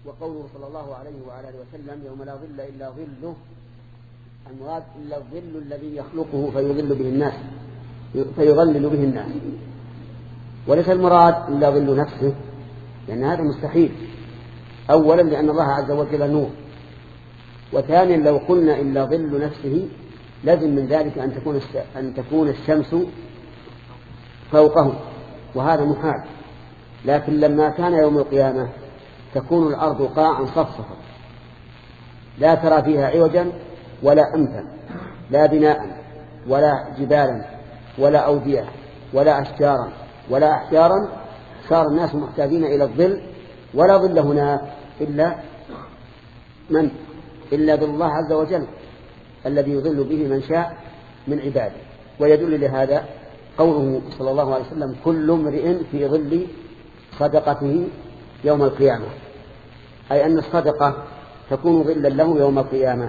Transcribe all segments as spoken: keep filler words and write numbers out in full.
وقوله صلى الله عليه وعلى اله وسلم يوم لا ظل إلا ظله، المراد إلا الظل الذي يخلقه فيظل به الناس فيظلل به الناس، وليس المراد إلا ظل نفسه، لأن هذا مستحيل. أولا لأن الله عز وجل نور، وثانيا لو قلنا إلا ظل نفسه لازم من ذلك أن تكون أن تكون الشمس فوقه، وهذا محال. لكن لما كان يوم القيامة تكون الأرض قاعا صفصفا لا ترى فيها عوجا ولا أمتا، لا بناء ولا جبالا ولا أودية ولا أشجارا ولا أحجارا، صار الناس محتاجين إلى الظل، ولا ظل هناك إلا من إلا ظل الله عز وجل الذي يظل به من شاء من عباده. ويدل لهذا قوله صلى الله عليه وسلم كل امرئ في ظل صدقته يوم القيامة، أي أن الصدقة تكون ظلا له يوم القيامة.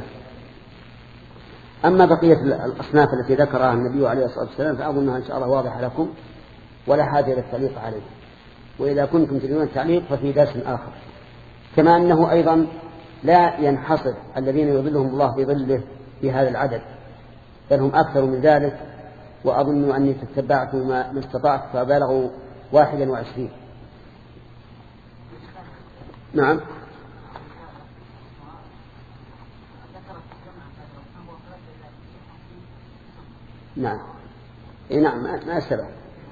أما بقية الأصناف التي ذكرها النبي عليه الصلاة والسلام فأظنها إن شاء الله واضحة لكم ولا حاجة للتعليق عليه، وإذا كنتم تريدون التعليق ففي درس آخر. كما أنه أيضا لا ينحصر الذين يظلهم الله بظله في هذا العدد، بل هم أكثر من ذلك، وأظن أني تتبعت ما استطعت فبلغوا واحدا وعشرين. نعم نعم إيه نعم ما سبب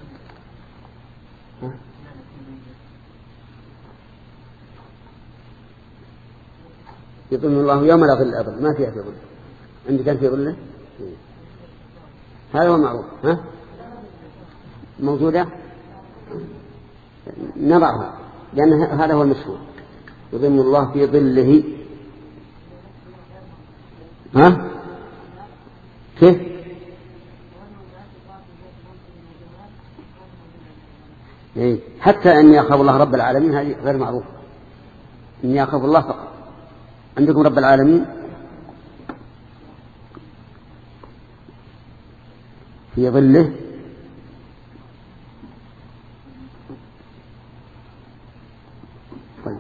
يظل الله يوم لا ظل أبدا، ما فيها في ظل. عندك كان في ظله هذا هو معروف. ها موجودة نضعها لأن هذا هو المشهور، يظل الله في ظله. ها كيف إيه؟ حتى أن يخاف الله رب العالمين هذه غير معروفة، أن يخاف الله فقط. عندكم رب العالمين في ظله طيب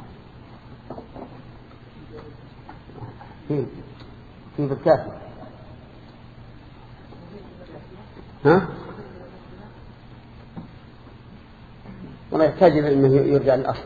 في في بالكافي. ها ولا يحتاج إلى أنه يرجع للأصل.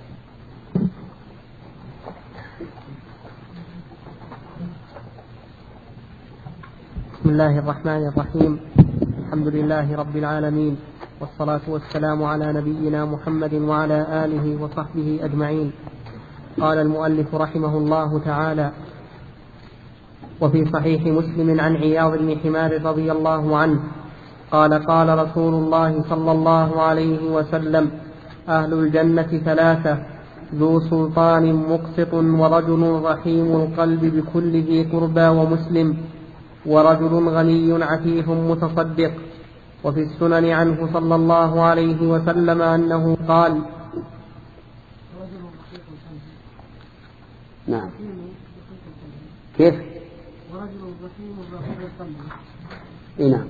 بسم الله الرحمن الرحيم. الحمد لله رب العالمين، والصلاة والسلام على نبينا محمد وعلى آله وصحبه أجمعين. قال المؤلف رحمه الله تعالى: وفي صحيح مسلم عن عياض بن حمار رضي الله عنه قال: قال رسول الله صلى الله عليه وسلم: أهل الجنة ثلاثة: ذو سلطان مقسط، ورجل رحيم القلب بكل ذي قربى ومسلم، ورجل غني عفيف متصدق. وفي السنن عنه صلى الله عليه وسلم أنه قال: نعم كيف ورجل رحيم رحيم القلب. نعم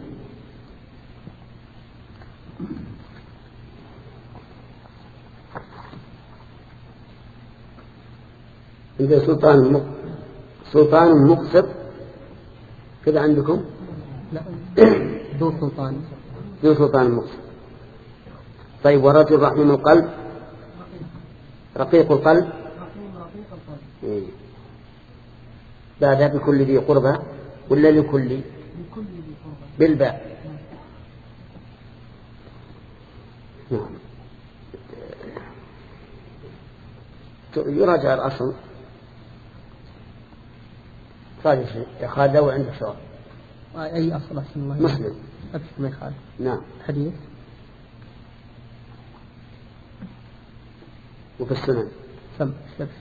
عند سلطان مق... سلطان مقسط كذا عندكم؟ لا ذو سلطان ذو سلطان مقسط. طيب ورجل رحيم القلب رقيق القلب إيه. بعدها بكل ذي قربى ولا لكل بالباء؟ نعم يراجع الأصل. راجع شيء يا خالد لو عندك سؤال. أي أصل أحسن الله؟ مسلم. أبشر ما يخالف. نعم حديث. وفي السنن سم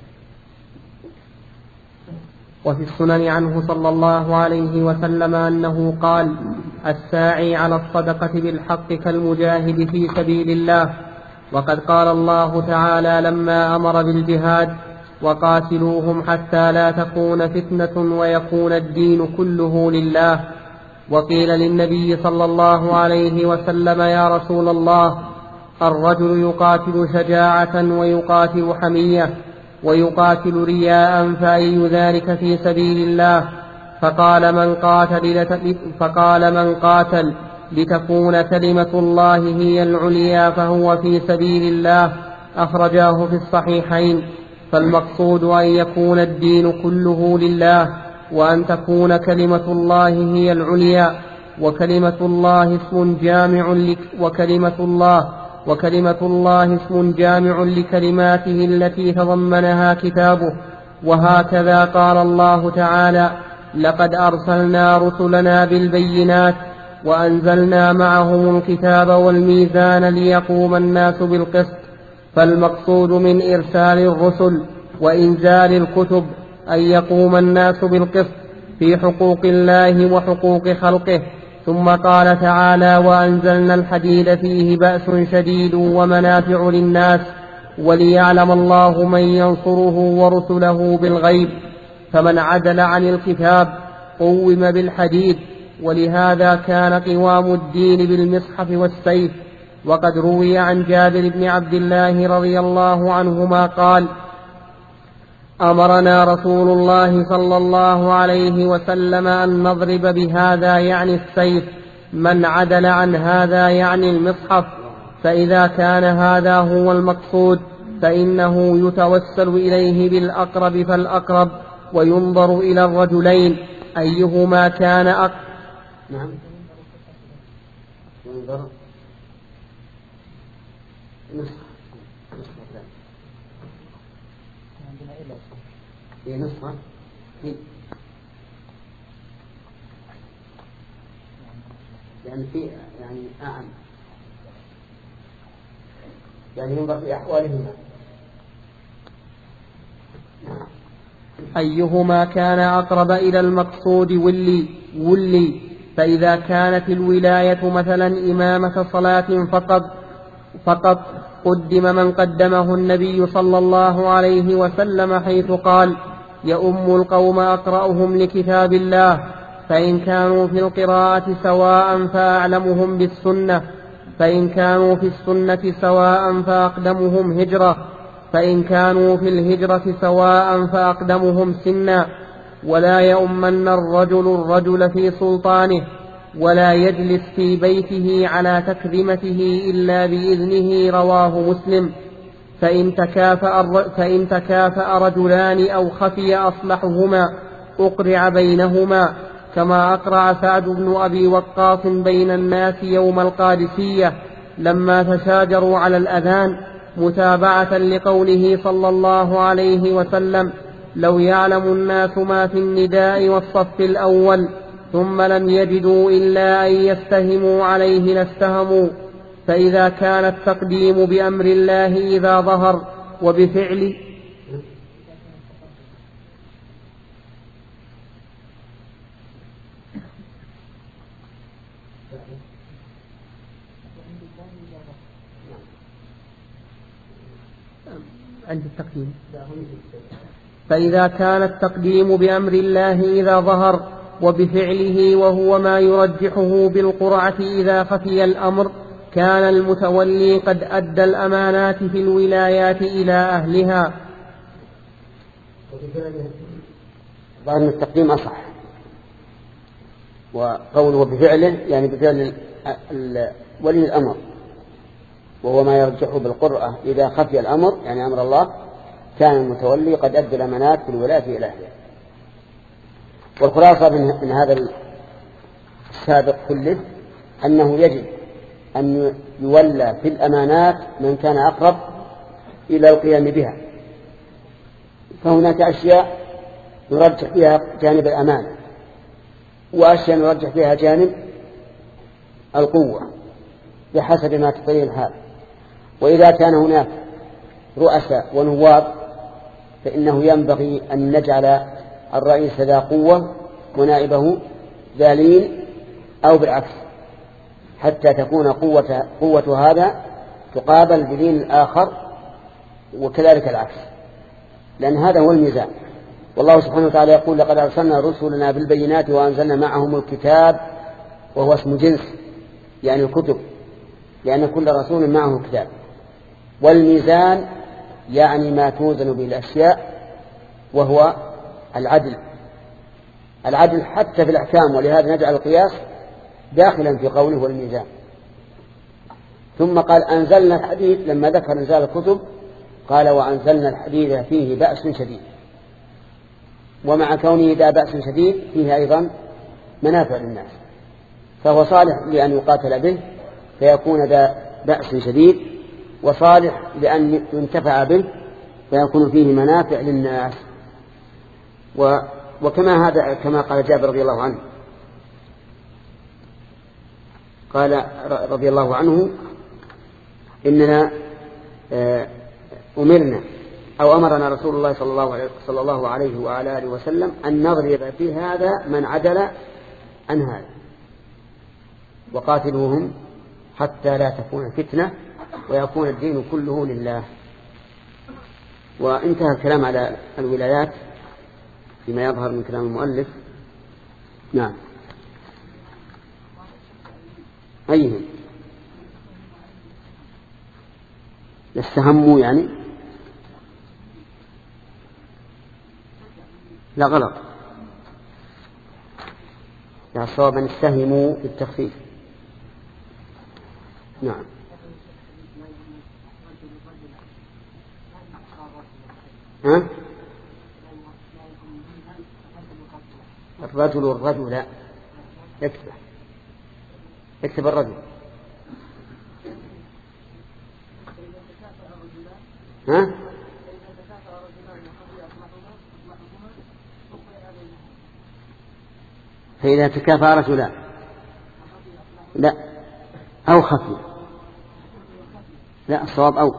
وفي السنن عنه صلى الله عليه وسلم أنه قال: الساعي على الصدقة بالحق كالمجاهد في سبيل الله. وقد قال الله تعالى لما أمر بالجهاد: وقاتلوهم حتى لا تكون فتنة ويكون الدين كله لله. وقيل للنبي صلى الله عليه وسلم: يا رسول الله، الرجل يقاتل شجاعة ويقاتل حمية، ويقاتل رياء فأي ذلك في سبيل الله؟ فقال من قاتل, فقال من قاتل لتكون كلمة الله هي العليا فهو في سبيل الله. أخرجاه في الصحيحين. فالمقصود أن يكون الدين كله لله، وأن تكون كلمة الله هي العليا. وكلمة الله اسم جامع لك وكلمة الله وكلمة الله اسم جامع لكلماته التي تضمنها كتابه. وهكذا قال الله تعالى: لقد أرسلنا رسلنا بالبينات وأنزلنا معهم الكتاب والميزان ليقوم الناس بالقسط. فالمقصود من إرسال الرسل وإنزال الكتب أن يقوم الناس بالقسط في حقوق الله وحقوق خلقه. ثم قال تعالى: وأنزلنا الحديد فيه بأس شديد ومنافع للناس وليعلم الله من ينصره ورسله بالغيب. فمن عدل عن الكتاب قوم بالحديد، ولهذا كان قوام الدين بالمصحف والسيف. وقد روي عن جابر بن عبد الله رضي الله عنهما قال: أمرنا رسول الله صلى الله عليه وسلم أن نضرب بهذا يعني السيف، من عدل عن هذا يعني المصحف. فإذا كان هذا هو المقصود فإنه يتوسل إليه بالأقرب فالأقرب، وينظر إلى الرجلين أيهما كان أقرب. نعم. ينظر نسخة في نسخة في يعني في يعني أعم يعني ينظر في أحوالهما. نعم. أيهما كان أقرب إلى المقصود ولي ولي. فإذا كانت الولاية مثلا إمامة صلاة فقط فقط قدم من قدمه النبي صلى الله عليه وسلم، حيث قال: يؤم القوم أقرأهم لكتاب الله. فإن كانوا في القراءة سواء فأعلمهم بالسنة، فإن كانوا في السنة سواء فأقدمهم هجرة، فإن كانوا في الهجرة سواء فأقدمهم سنا. ولا يؤمن الرجل الرجل في سلطانه، ولا يجلس في بيته على تكريمته إلا بإذنه. رواه مسلم. فإن تكافأ, فإن تكافأ رجلان أو خفي أصلحهما أقرع بينهما، كما أقرع سعد بن أبي وقاص بين الناس يوم القادسية لما تشاجروا على الأذان، متابعة لقوله صلى الله عليه وسلم: لو يعلم الناس ما في النداء والصف الأول ثم لم يجدوا إلا أن يستهموا عليه لاستهموا. فإذا كان التقديم بأمر الله إذا ظهر وبفعل عند التقديم فإذا كان التقديم بأمر الله إذا ظهر وبفعله، وهو ما يرجحه بالقرعة إذا خفي الأمر، كان المتولي قد أدى الأمانات في الولايات إلى أهلها. ظاهر التقديم أصح، وقوله بفعله يعني بفعل ولي الأمر، وهو ما يرجحه بالقرعة إذا خفي الأمر يعني أمر الله، كان المتولي قد أدى الأمانات في الولاية إلى أهلها. والخلاصة من هذا السابق كله أنه يجب أن يولى في الأمانات من كان أقرب إلى القيام بها. فهناك أشياء يرجح فيها جانب الأمانة، وأشياء يرجح فيها جانب القوة بحسب ما تقتضيه الحال. وإذا كان هناك رؤساء ونواب فإنه ينبغي أن نجعل الرئيس ذا قوة ونائبه ذا لين، أو بالعكس، حتى تكون قوة, قوة هذا تقابل بلين الآخر، وكذلك العكس، لأن هذا هو الميزان. والله سبحانه وتعالى يقول: لقد أرسلنا رسلنا بالبينات وأنزلنا معهم الكتاب، وهو اسم جنس يعني الكتب، لأن كل رسول معه كتاب. والميزان يعني ما توزن به الأشياء، وهو العدل. العدل حتى في الأحكام، ولهذا نجعل القياس داخلا في قوله والميزان. ثم قال أنزلنا الحديد، لما ذكر إنزال الكتب قال وأنزلنا الحديد فيه بأس شديد. ومع كونه ذا بأس شديد فيه أيضا منافع للناس، فهو صالح لأن يقاتل به فيكون ذا بأس شديد، وصالح لأن ينتفع به فيكون فيه منافع للناس. و وكما هذا كما قال جابر رضي الله عنه، قال رضي الله عنه إننا أمرنا أو أمرنا رسول الله صلى الله عليه, صلى الله عليه وعلى آله وسلم أن نضرب في هذا من عدل عن هذا، وقاتلوهم حتى لا تكون فتنة ويكون الدين كله لله. وانتهى الكلام على الولايات فيما يظهر من كلام المؤلف. نعم. أيهم يستهموا يعني؟ لا غلط، لا صواب أن يستهموا في التخفيف. نعم. ها؟ الرجل والرجل لا يكتب يكتب الرجل. ها؟ فإذا تكافأ رجلان لا أو خفي، لا الصواب أو.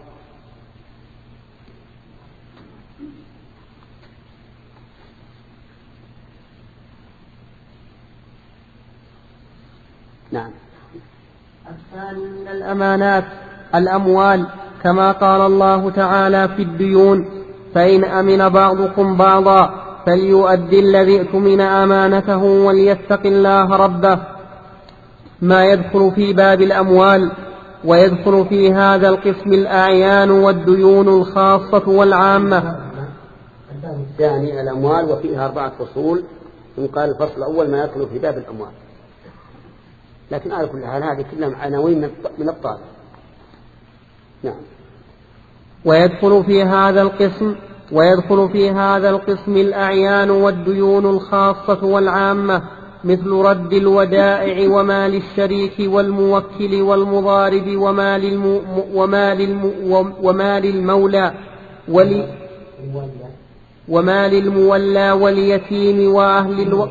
نعم. الثاني من الأمانات الأموال، كما قال الله تعالى في الديون: فإن أمن بعضكم بعضا فليؤدي الذي اؤتمن أمانته وليتق الله ربه. ما يدخل في باب الأموال، ويدخل في هذا القسم الأعيان والديون الخاصة والعامة. الثاني الأموال، وفيها أربعة فصول. ثم قال الفصل الأول ما يدخل في باب الأموال، لكن على كل حال هذه كلها عناوين من الطالب. نعم. ويدخل في هذا القسم ويدخل في هذا القسم الأعيان والديون الخاصة والعامة، مثل رد الودائع ومال الشريك والموكل والمضارب ومال الم ومال الم ومال المولى ولي ومال المولى واليتيم وأهل الو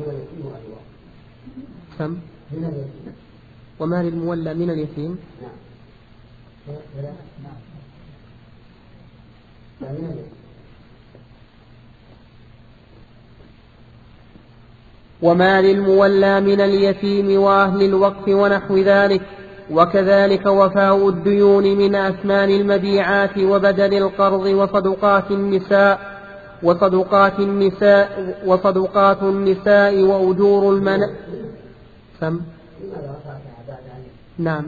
سم ومال المولى من اليتيم ومال المولى من اليتيم وأهل الوقف ونحو ذلك. وكذلك وفاء الديون من أثمان المبيعات وبدل القرض وصدقات النساء وصدقات النساء وصدقات النساء وأجور المن سم نعم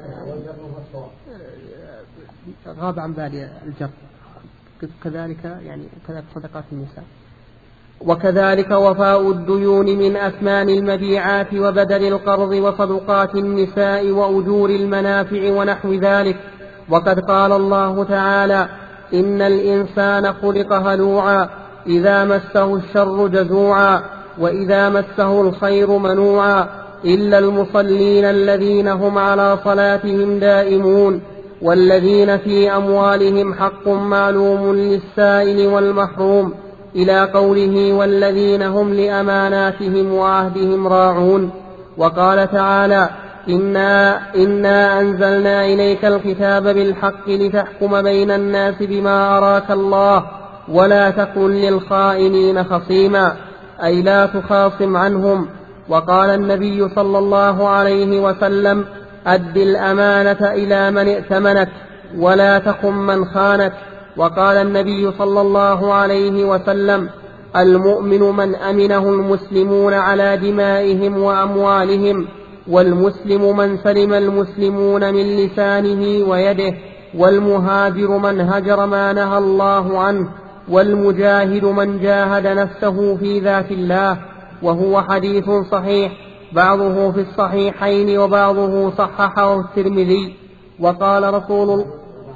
غاب عن بالي الجر. كذلك يعني كذلك صدقات النساء. وكذلك وفاء الديون من أثمان المبيعات وبدل القرض وصدقات النساء وأجور المنافع ونحو ذلك. وقد قال الله تعالى: إن الإنسان خلق هلوعا إذا مسه الشر جزوعا وإذا مسه الخير منوعا إلا المصلين الذين هم على صلاتهم دائمون والذين في أموالهم حق معلوم للسائل والمحروم، إلى قوله: والذين هم لأماناتهم وعهدهم راعون. وقال تعالى: إنا, إنا أنزلنا إليك الكتاب بالحق لتحكم بين الناس بما أراك الله ولا تكن للخائنين خصيما، أي لا تخاصم عنهم. وقال النبي صلى الله عليه وسلم: أد الأمانة إلى من ائتمنك ولا تخن من خانك. وقال النبي صلى الله عليه وسلم: المؤمن من أمنه المسلمون على دمائهم وأموالهم، والمسلم من سلم المسلمون من لسانه ويده. والمهاجر من هجر ما نهى الله عنه، والمجاهد من جاهد نفسه في ذات الله. وهو حديث صحيح، بعضه في الصحيحين وبعضه صححه الترمذي. وقال رسول الله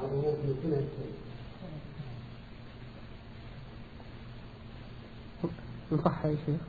صح يا شيخ.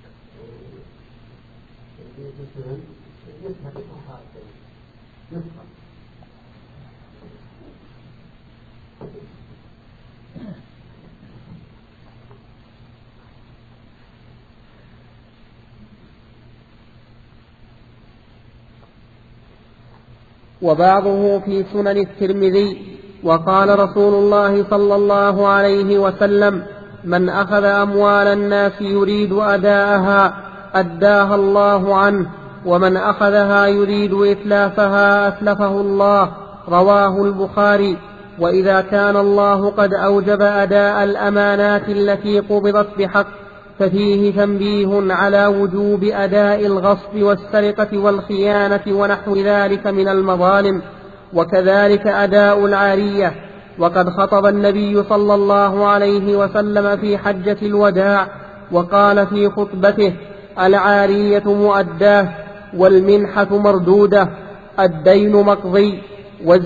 وبعضه في سنن الترمذي. وقال رسول الله صلى الله عليه وسلم: من أخذ أموال الناس يريد أداءها أداها الله عنه، ومن أخذها يريد إتلافها أتلفه الله. رواه البخاري. وإذا كان الله قد أوجب أداء الأمانات التي قبضت بحق، ففيه تنبيه على وجوب أداء الغصب والسرقة والخيانة ونحو ذلك من المظالم، وكذلك أداء العارية. وقد خطب النبي صلى الله عليه وسلم في حجة الوداع وقال في خطبته: العارية مؤداه، والمنحة مردودة، الدين مقضي. وز...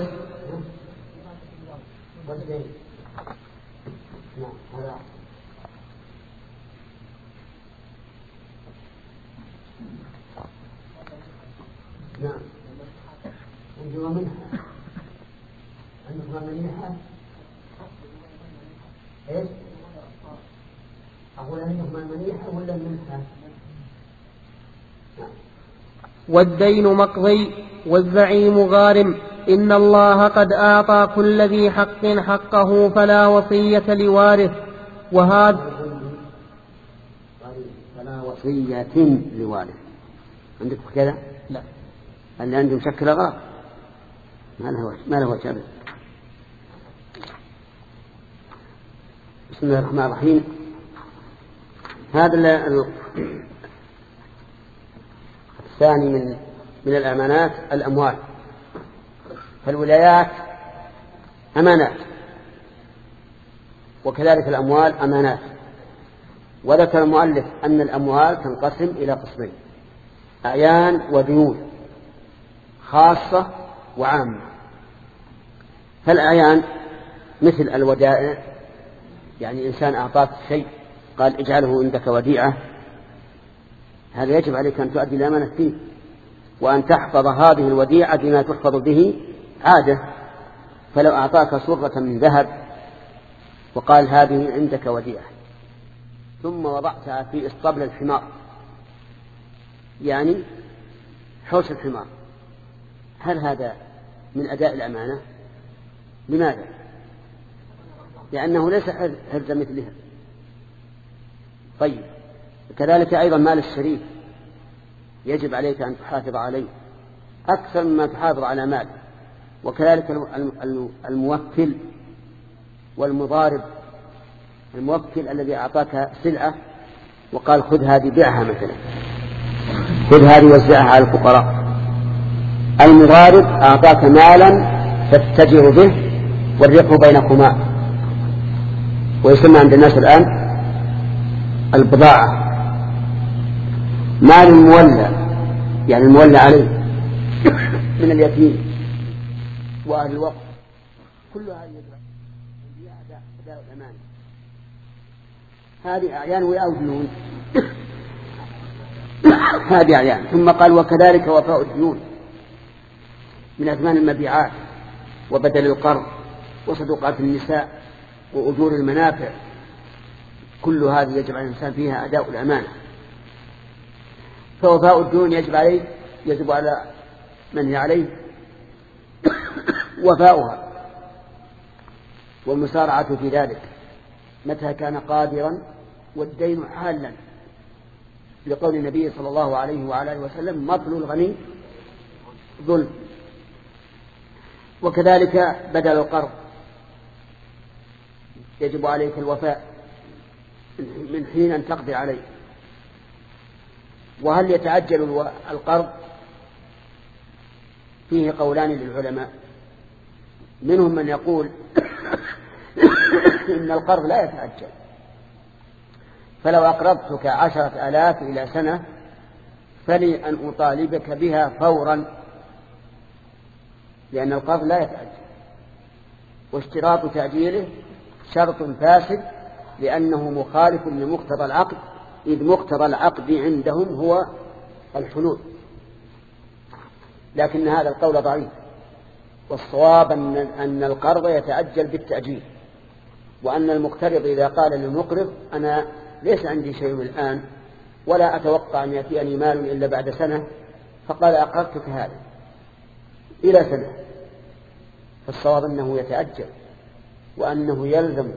نعم. عندما منحة عندما منحة إيش؟ أقول عندما منحة ولا منحة؟ نعم. والدين مقضي، والزعيم غارم. إن الله قد أعطى كل ذي حق حقه، فلا وصية لوارث. وهذا فلا وصية لوارث. عندك كذا؟ لا. اللي عنده مشكلة غلط، ما له ما له وجه. بسم الله الرحمن الرحيم. هذا الثاني من من الأمانات الأموال. فالولايات أمانات، وكذلك الأموال أمانات. وذكر المؤلف أن الأموال تنقسم إلى قسمين: أعيان وديون، خاصة وعامة. فالأعيان مثل الودائع، يعني إنسان أعطاك شيء قال اجعله عندك وديعة، هذا يجب عليك أن تؤدي الأمانة فيه، وأن تحفظ هذه الوديعة بما تحفظ به عادة. فلو أعطاك صرة من ذهب وقال هذه عندك وديعة، ثم وضعتها في اسطبل الحمار، يعني حوش الحمار، هل هذا من أداء الأمانة؟ لماذا؟ لأنه ليس حرز مثلها. طيب، كذلك أيضا مال الشريك يجب عليك أن تحافظ عليه أكثر مما تحافظ على مال. وكذلك الموكل والمضارب. الموكل الذي أعطاك سلعة وقال خذ هذه بيعها مثلا، خذ هذه وزعها على الفقراء. المضارب أعطاك مالا تتجر به والربح بينكما، ويسمى عند الناس الآن البضاعة. مال المولى، يعني المولى عليه من اليتيم وأهل الوقت، كل هذه أداء الأمانة. هذه أعيان وأو ديون. هذه أعيان. ثم قال وكذلك وفاء الديون من أثمان المبيعات وبدل القرض وصدقات النساء وأجور المنافع، كل هذه يجب على الإنسان فيها أداء الأمانة. فوفاء الديون يجب عليه يجب على من هي عليه وفاؤها والمسارعة في ذلك متى كان قادرا، والدين حالا، لقول النبي صلى الله عليه وعلى آله وسلم مطل الغني ظلم. وكذلك بدل القرض يجب عليك الوفاء من حين أن تقضي عليه. وهل يتعجل القرض؟ فيه قولان للعلماء. منهم من يقول إن القرض لا يتأجل، فلو أقرضتك عشرة آلاف إلى سنة فلي أن أطالبك بها فورا، لأن القرض لا يتأجل، واشتراط تأجيله شرط فاسد لأنه مخالف لمقتضى العقد، إذ مقتضى العقد عندهم هو الحلول. لكن هذا القول ضعيف، والصواب أن القرض يتأجل بالتأجيل، وأن المقترض إذا قال للمقرض أنا ليس عندي شيء الآن ولا أتوقع أن يأتيني مال إلا بعد سنة، فقال أقرضتك هذا إلى سنة، فالصواب أنه يتأجل وأنه يلزم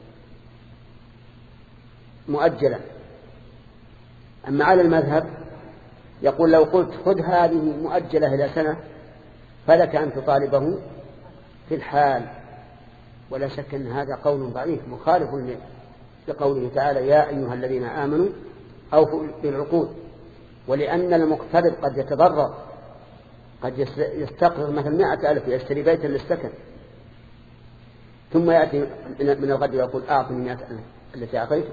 مؤجلا. أما على المذهب يقول لو قلت خذ هذه مؤجلة إلى سنة فلك أن تطالبه في الحال، ولا شك أن هذا قول ضعيف مخالف لقوله تعالى يا أيها الذين آمنوا أوفوا بالعقود. ولأن المقترض قد يتضرر، قد يستقرض مثل مائة ألف يشتري بيتا للسكن، ثم يأتي من الغد ويقول أعطني مائة ألف التي أعطيته،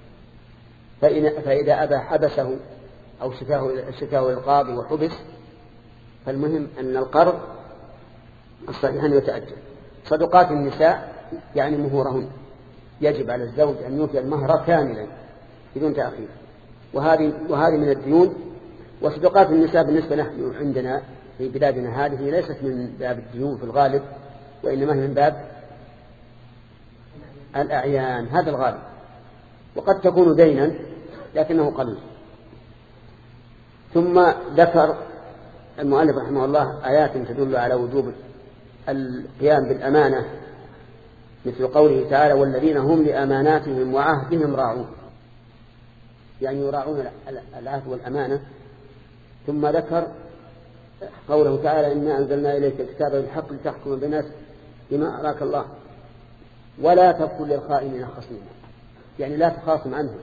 فإذا أبى حبسه أو شكاه القاضي وحبس. فالمهم أن القرض الصحيح أن يتأجل. صدقات النساء يعني مهورهن، يجب على الزوج أن يوفي المهر كاملا بدون تأخير، وهذه وهذه من الديون. وصدقات النساء بالنسبة نحن عندنا في بلادنا هذه ليست من باب الديون في الغالب، وإنما هي من باب الأعيان، هذا الغالب، وقد تكون دينا لكنه قليل. ثم ذكر المؤلف رحمه الله آيات تدل على وجوب القيام بالأمانة، مثل قوله تعالى والذين هم لأماناتهم وعهدهم راعون، يعني يراعون العهد والأمانة. ثم ذكر قوله تعالى إنا أنزلنا إليك الكتاب بالحق لتحكم بين الناس بما أراك الله ولا تكن للخائنين خصيما، يعني لا تخاصم عنهم.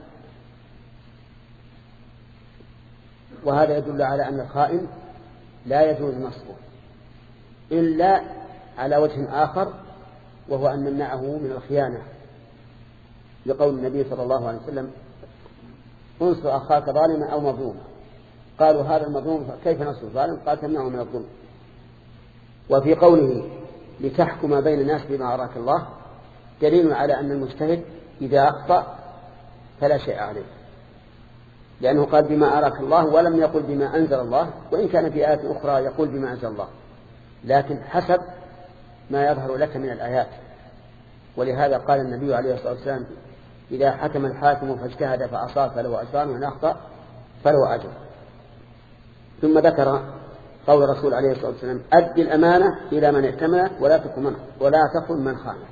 وهذا يدل على أن الخائن لا يجوز نصبه إلا على وجه آخر، وهو أن نمنعه من الخيانة، لقول النبي صلى الله عليه وسلم انصر أخاك ظالما أو مظلوما. قالوا هذا المظلوم كيف نصر الظالم؟ قال تمنعه من الظلم. وفي قوله لتحكم بين الناس بما أراك الله دليل على أن المجتهد إذا أخطأ فلا شيء عليه، لأنه قال بما أراك الله ولم يقل بما أنزل الله، وإن كان في آيات أخرى يقول بما أنزل الله، لكن حسب ما يظهر لك من الآيات. ولهذا قال النبي عليه الصلاة والسلام إذا حكم الحاكم فاجتهد فأصاب فله أجران وإن أخطأ فله أجر. ثم ذكر قول الرسول عليه الصلاة والسلام أد الأمانة إلى من ائتمنك ولا تكن من ولا تكن من خانك،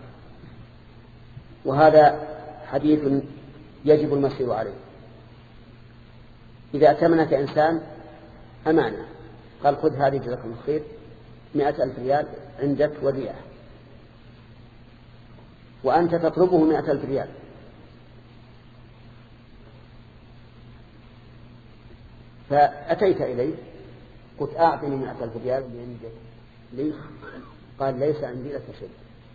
وهذا حديث يجب المسير عليه. إذا ائتمنك إنسان أمانة قال خذ هذه جزاك الله خير مئة ألف ريال عندك وديعة، وأنت تطلبه مئة ألف ريال، فأتيت إليه قلت أعطني مئة ألف ريال عندك ليش؟ قال ليس عندي لك شيء،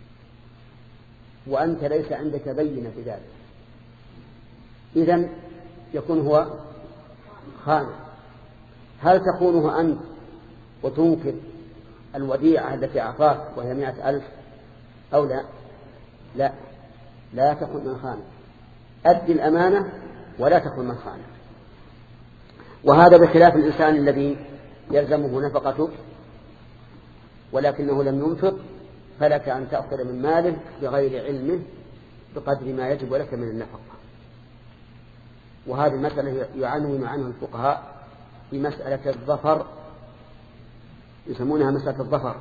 وأنت ليس عندك بينة في ذلك، إذن يكون هو خائن. هل تخونه أنت وتنكر الوديعة التي أعطاك وهي مئة ألف أو لا؟ لا، لا تكن من خانة، أدي الأمانة ولا تكن من خانة. وهذا بخلاف الإنسان الذي يلزمه نفقتك ولكنه لم ينفق، فلك أن تأخذ من ماله بغير علمه بقدر ما يجب لك من النفقة. وهذه المسألة يعنون عنها الفقهاء بمسألة الظفر، يسمونها مسألة الظفر،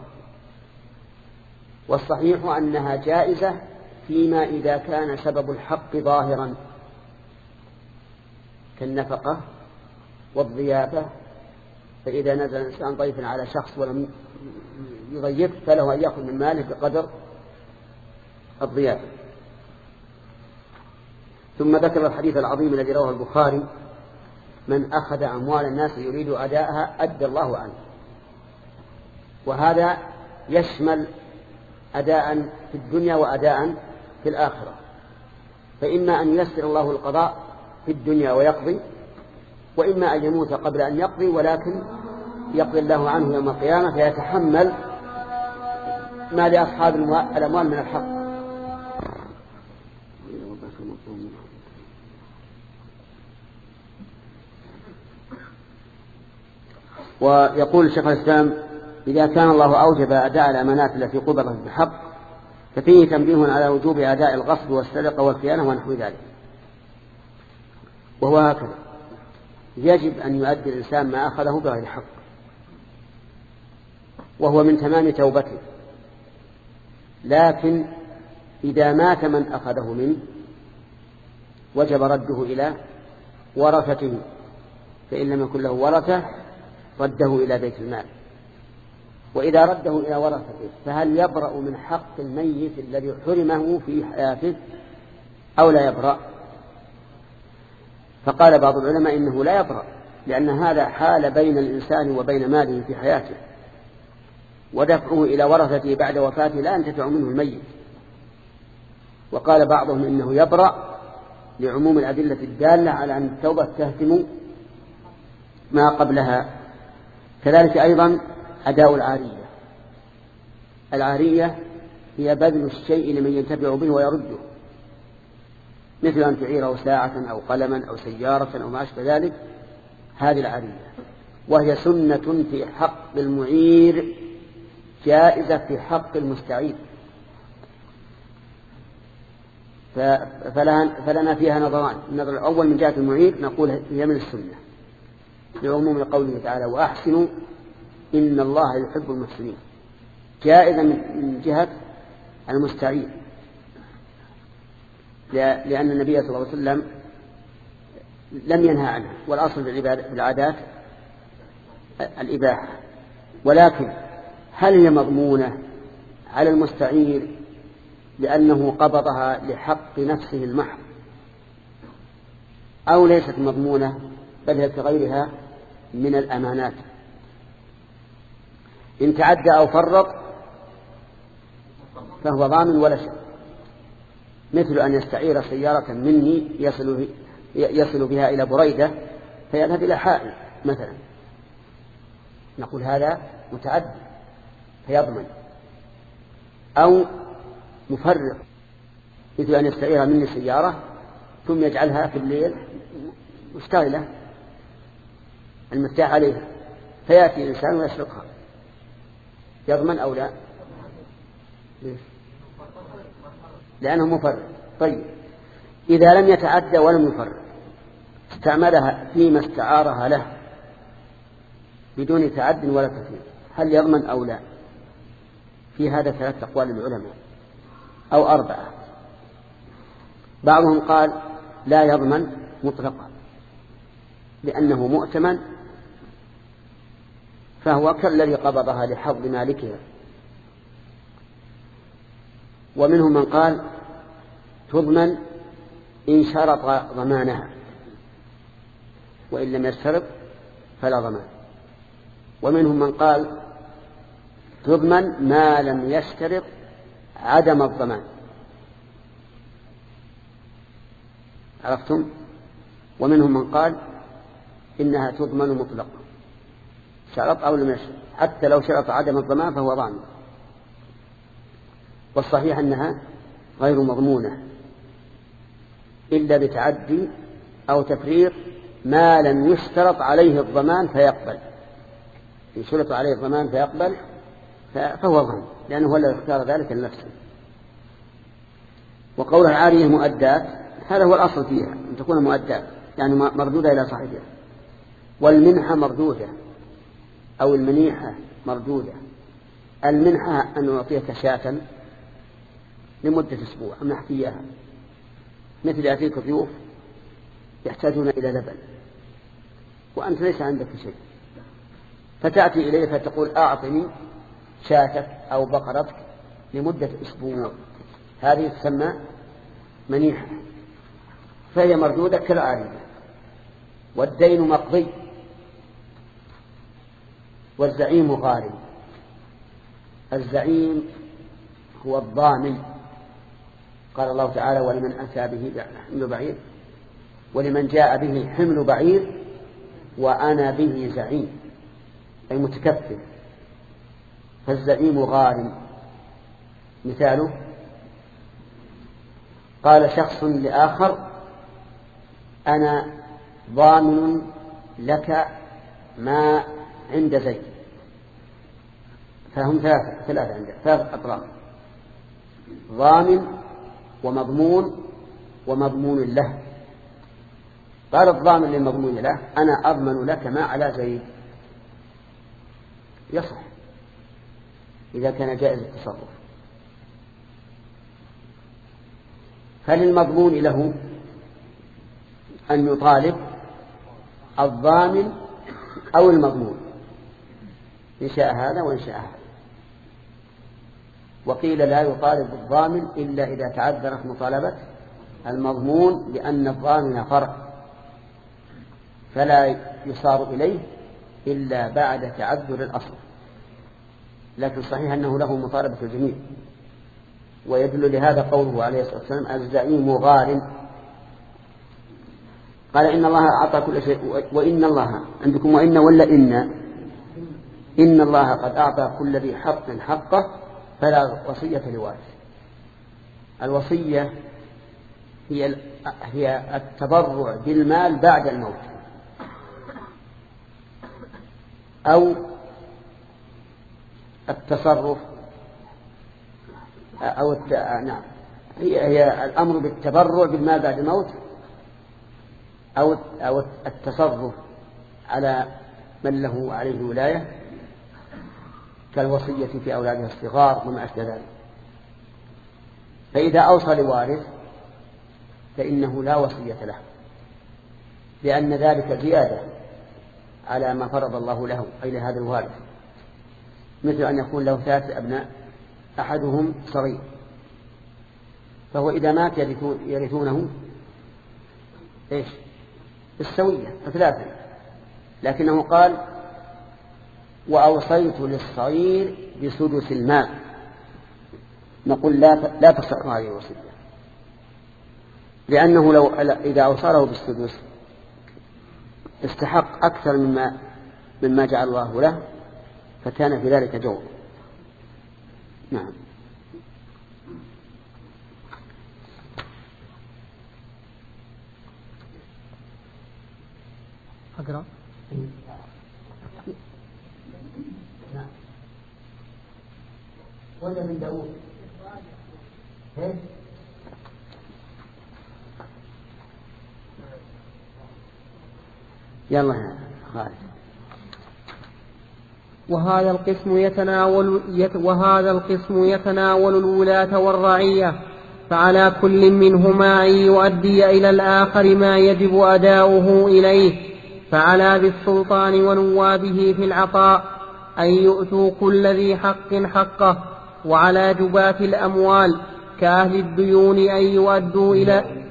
والصحيح أنها جائزة فيما إذا كان سبب الحق ظاهرا كالنفقة والضيافة، فإذا نزل الإنسان ضيفا على شخص ولم يضيف فله أن يأخذ من ماله بقدر الضيافة. ثم ذكر الحديث العظيم الذي رواه البخاري من أخذ أموال الناس يريد أداءها أدى الله عنه، وهذا يشمل أداء في الدنيا وأداء في الآخرة، فإما أن ييسر الله القضاء في الدنيا ويقضي، وإما أن يموت قبل أن يقضي ولكن يقضي الله عنه يوم القيامة فيتحمل ما لأصحاب الأموال من الحق. ويقول شيخ الإسلام: إذا كان الله أوجب أداء الأمانات التي قبضت بحق ففيه تنبيه على وجوب أداء الغصب والسرقة والخيانة ونحو ذلك. وهو هكذا، يجب أن يؤدي الإنسان ما أخذه بغير حق، وهو من تمام توبته. لكن إذا مات من أخذه منه وجب رده إلى ورثته، فإن لم يكن له ورثة رده إلى بيت المال. وإذا رده إلى ورثته فهل يبرأ من حق الميت الذي حرمه في حياته أو لا يبرأ؟ فقال بعض العلماء إنه لا يبرأ، لأن هذا حال بين الإنسان وبين ماله في حياته، ودفعه إلى ورثته بعد وفاته لا ينتفع منه الميت. وقال بعضهم إنه يبرأ لعموم الأدلة الدالة على أن التوبة تهتم ما قبلها. كذلك أيضا أداء العارية. العارية هي بذل الشيء لمن ينتفع به ويرده، مثل أن تعيره ساعة أو قلما أو سيارة أو ما أشبه ذلك، هذه العارية، وهي سنة في حق المعير جائزة في حق المستعير، فلنا فيها نظران. النظر الأول من جهة المعير نقول هي من السنة لعموم قوله تعالى: وأحسنوا إن الله يحب المحسنين، جائزة من جهة المستعير، لأن النبي صلى الله عليه وسلم لم ينهى عنها، والأصل في العادات الإباحة. ولكن هل هي مضمونة على المستعير لأنه قبضها لحق نفسه المحض، أو ليست مضمونة بل هي كغيرها من الأمانات؟ إن تعدى أو فرط فهو ضامن ولا شيء، مثل أن يستعير سيارة مني يصل, يصل بها إلى بريدة فيذهب إلى حائل مثلا، نقول هذا متعدي فيضمن. أو مفرط، مثل أن يستعير مني سيارة ثم يجعلها في الليل مشتغلة المفتاح عليها فيأتي الإنسان ويسرقها، يضمن أو لا؟ ليش؟ لأنه مفرط. طيب إذا لم يتعدى ولم يفرط، استعملها فيما استعارها له بدون تعد ولا تفريط، هل يضمن أو لا؟ في هذا ثلاث أقوال للعلماء أو أربعة. بعضهم قال لا يضمن مطلقا لأنه مؤتمن، فهو كالذي قبضها لحظ مالكها. ومنهم من قال تضمن إن شرط ضمانها، وإن لم يشترط فلا ضمان. ومنهم من قال تضمن ما لم يشترط عدم الضمان. عرفتم؟ ومنهم من قال إنها تضمن مطلقا، شرط أو لم يشترط، حتى لو شرط عدم الضمان فهو ضامن. والصحيح أنها غير مضمونة إلا بتعدي أو تفريط ما لم يشترط عليه الضمان فيقبل. إن شرط عليه الضمان فيقبل فهو ضامن، لأنه هو الذي اختار ذلك لنفسه. وقول العارية مؤدات هذا هو الأصل فيها، أن تكون مؤدات يعني مردودة إلى صاحبها. والمنحة مردودة أو المنيحة مردودة. المنحة أن أعطيك شاة لمدة أسبوع أمنح إياها، مثل يأتيك ضيوف يحتاجون إلى لبن وأنت ليس عندك شيء، فتأتي إليه فتقول أعطني شاتك أو بقرتك لمدة أسبوع، هذه تسمى منيحة، فهي مردودة كالعارية. والدين مقضي والزعيم غارم. الزعيم هو الضامن. قال الله تعالى ولمن أتى به حمل بعير ولمن جاء به حمل بعير وأنا به زعيم، أي متكفل. فالزعيم غارم. مثاله قال شخص لآخر أنا ضامن لك ما عند زيد، فهم ثلاثة ثلاثة عنده ثلاث أطراف: ضامن ومضمون ومضمون له. قال الضامن للمضمون له أنا أضمن لك ما على زيد، يصح إذا كان جائز التصرف. فللمضمون له أن يطالب الضامن أو المضمون، إن شاء هذا وإن شاء هذا. وقيل لا يطالب الضامن إلا إذا تعذرت مطالبة المضمون، لأن الضامن فرع فلا يصار إليه إلا بعد تعذر الأصل. لكن صحيح أنه له مطالبة الجميع. ويدل لهذا قوله عليه الصلاة والسلام الزعيم غارم. قال إن الله أعطى كل شيء، وإن الله عندكم وإن ولا إن إن الله قد أعطى كل ذي حق حقه فلا وصية لوارث. الوصية هي هي التبرع بالمال بعد الموت، أو التصرف أو الت... نعم هي هي الأمر بالتبرع بالمال بعد الموت، أو أو التصرف على من له عليه ولاية كالوصية في أولادها الصغار وما أشبه ذلك. فإذا أوصى لوارث فإنه لا وصية له، لأن ذلك زيادة على ما فرض الله له أي لهذا الوارث. مثل أن يكون له ثلاثة أبناء أحدهم صغير، فهو إذا مات يرثونه إيش؟ بالسوية ثلاثة. لكنه قال وأوصيت للصغير بسدس المال، نقول لا لا تصح هذه الوصية، لأنه لو إذا أوصله بالسدس استحق أكثر مما مما جعل الله له، فكان في ذلك جور. نعم. أقرأ. نعم. ولا من داود. إيه؟ يلا خالد. وهذا القسم يتناول يت وهذا القسم يتناول الولاة والرعية، فعلى كل منهما أن يؤدي إلى الآخر ما يجب أداؤه إليه. فعلى ذي السلطان ونوابه في العطاء أن يؤتوا كل ذي حق حقه، وعلى جباة الأموال كأهل الديون أن يؤدوا إلى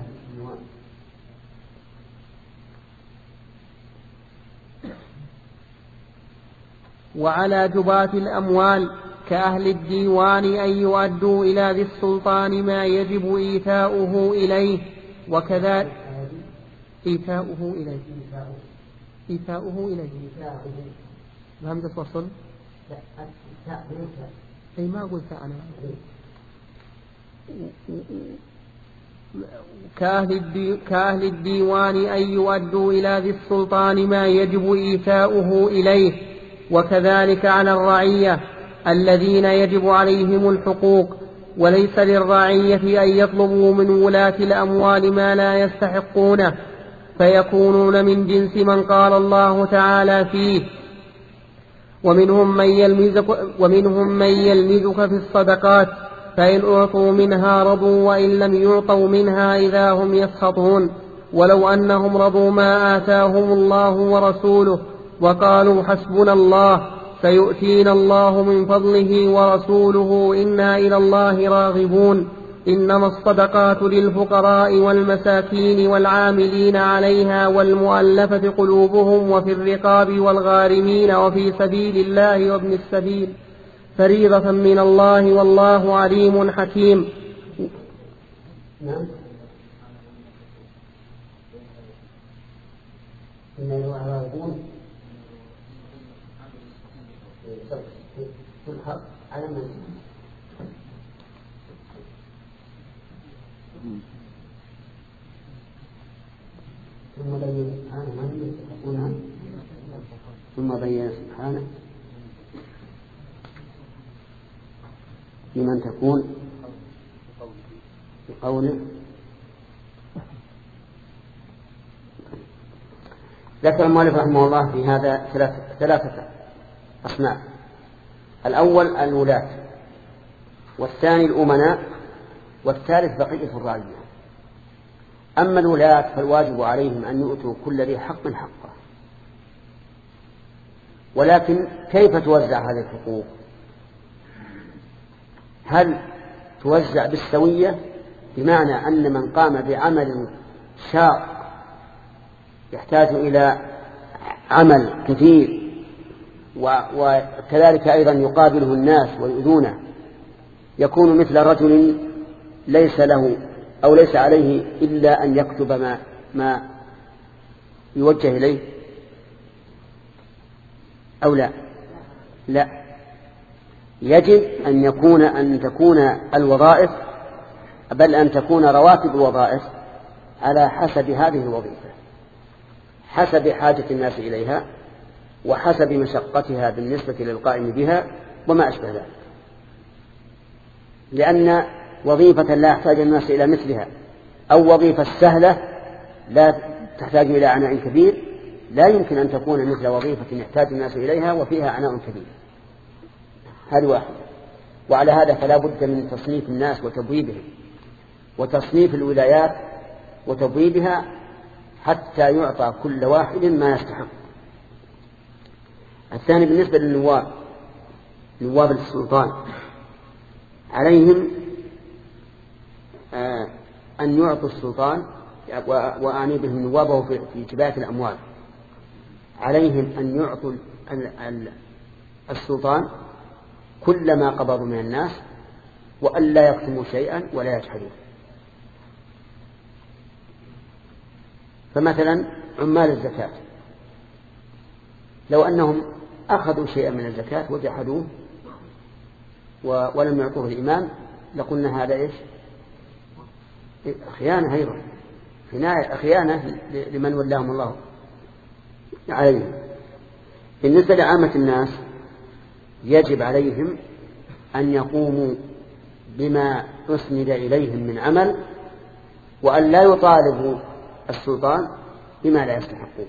وعلى جباة الأموال كأهل الديوان أن يؤدوا إلى ذي السلطان ما يجب إيتاؤه إليه، وكذلك إيتاؤه إليه إيتاؤه إليه بهمزة وصل. أي ما قلت أنا. كأهل الديوان أن يؤدوا إلى ذي السلطان ما يجب إيتاؤه إليه، وكذلك على الرعية الذين يجب عليهم الحقوق. وليس للرعية أن يطلبوا من ولاة الأموال ما لا يستحقونه، فيكونون من جنس من قال الله تعالى فيه ومنهم من يلمزك, ومنهم من يلمزك في الصدقات فإن أعطوا منها رضوا وإن لم يعطوا منها إذا هم يسخطون، ولو أنهم رضوا ما آتاهم الله ورسوله وقالوا حسبنا الله سيؤتينا الله من فضله ورسوله إنا إلى الله راغبون. إنما الصدقات للفقراء والمساكين والعاملين عليها والمؤلفة قلوبهم وفي الرقاب والغارمين وفي سبيل الله وابن السبيل فريضة من الله والله عليم حكيم. نعم. إن يعرضون تنحر على من ثم بين سبحانه من يتقونها ثم بين سبحانه لمن تكون بقوله. ذكر المؤلف رحمه الله في هذا ثلاثة أصناف: الأول الولاة، والثاني الأمناء، والثالث بقية الرعية. أما الولاة فالواجب عليهم أن يؤتوا كل ذي حق حقه، ولكن كيف توزع هذه الحقوق؟ هل توزع بالسوية، بمعنى أن من قام بعمل شاق يحتاج إلى عمل كثير وكذلك أيضا يقابله الناس ويؤذونه يكون مثل رجل ليس له أو ليس عليه إلا أن يكتب ما, ما يوجه إليه أو لا؟ لا، يجب أن يكون أن تكون الوظائف بل أن تكون رواتب الوظائف على حسب هذه الوظيفة، حسب حاجة الناس إليها وحسب مشقتها بالنسبة للقائم بها وما أشبه ذلك. لأن وظيفة لا يحتاج الناس إلى مثلها أو وظيفة سهلة لا تحتاج إلى عناء كبير لا يمكن أن تكون مثل وظيفة يحتاج الناس إليها وفيها عناء كبير. هذه واحدة. وعلى هذا فلا بد من تصنيف الناس وتبويبهم وتصنيف الولايات وتبويبها حتى يعطى كل واحد ما يستحق. الثاني بالنسبة للنواب، نواب السلطان، عليهم أن يعطوا السلطان، وأعني بهم نوابه في جباية الأموال، عليهم أن يعطوا السلطان كل ما قبضوا من الناس وأن لا يكتموا شيئا ولا يجحدوا. فمثلا عمال الزكاة لو أنهم أخذوا شيئا من الزكاة وجحدوه ولم يعطوه الإمام لقلنا هذا إيش؟ خيانة أيضا، خيانة لمن ولاهم الله عليهم. بالنسبة لعامة الناس يجب عليهم أن يقوموا بما أسند إليهم من عمل وأن لا يطالبوا السلطان بما لا يستحقون،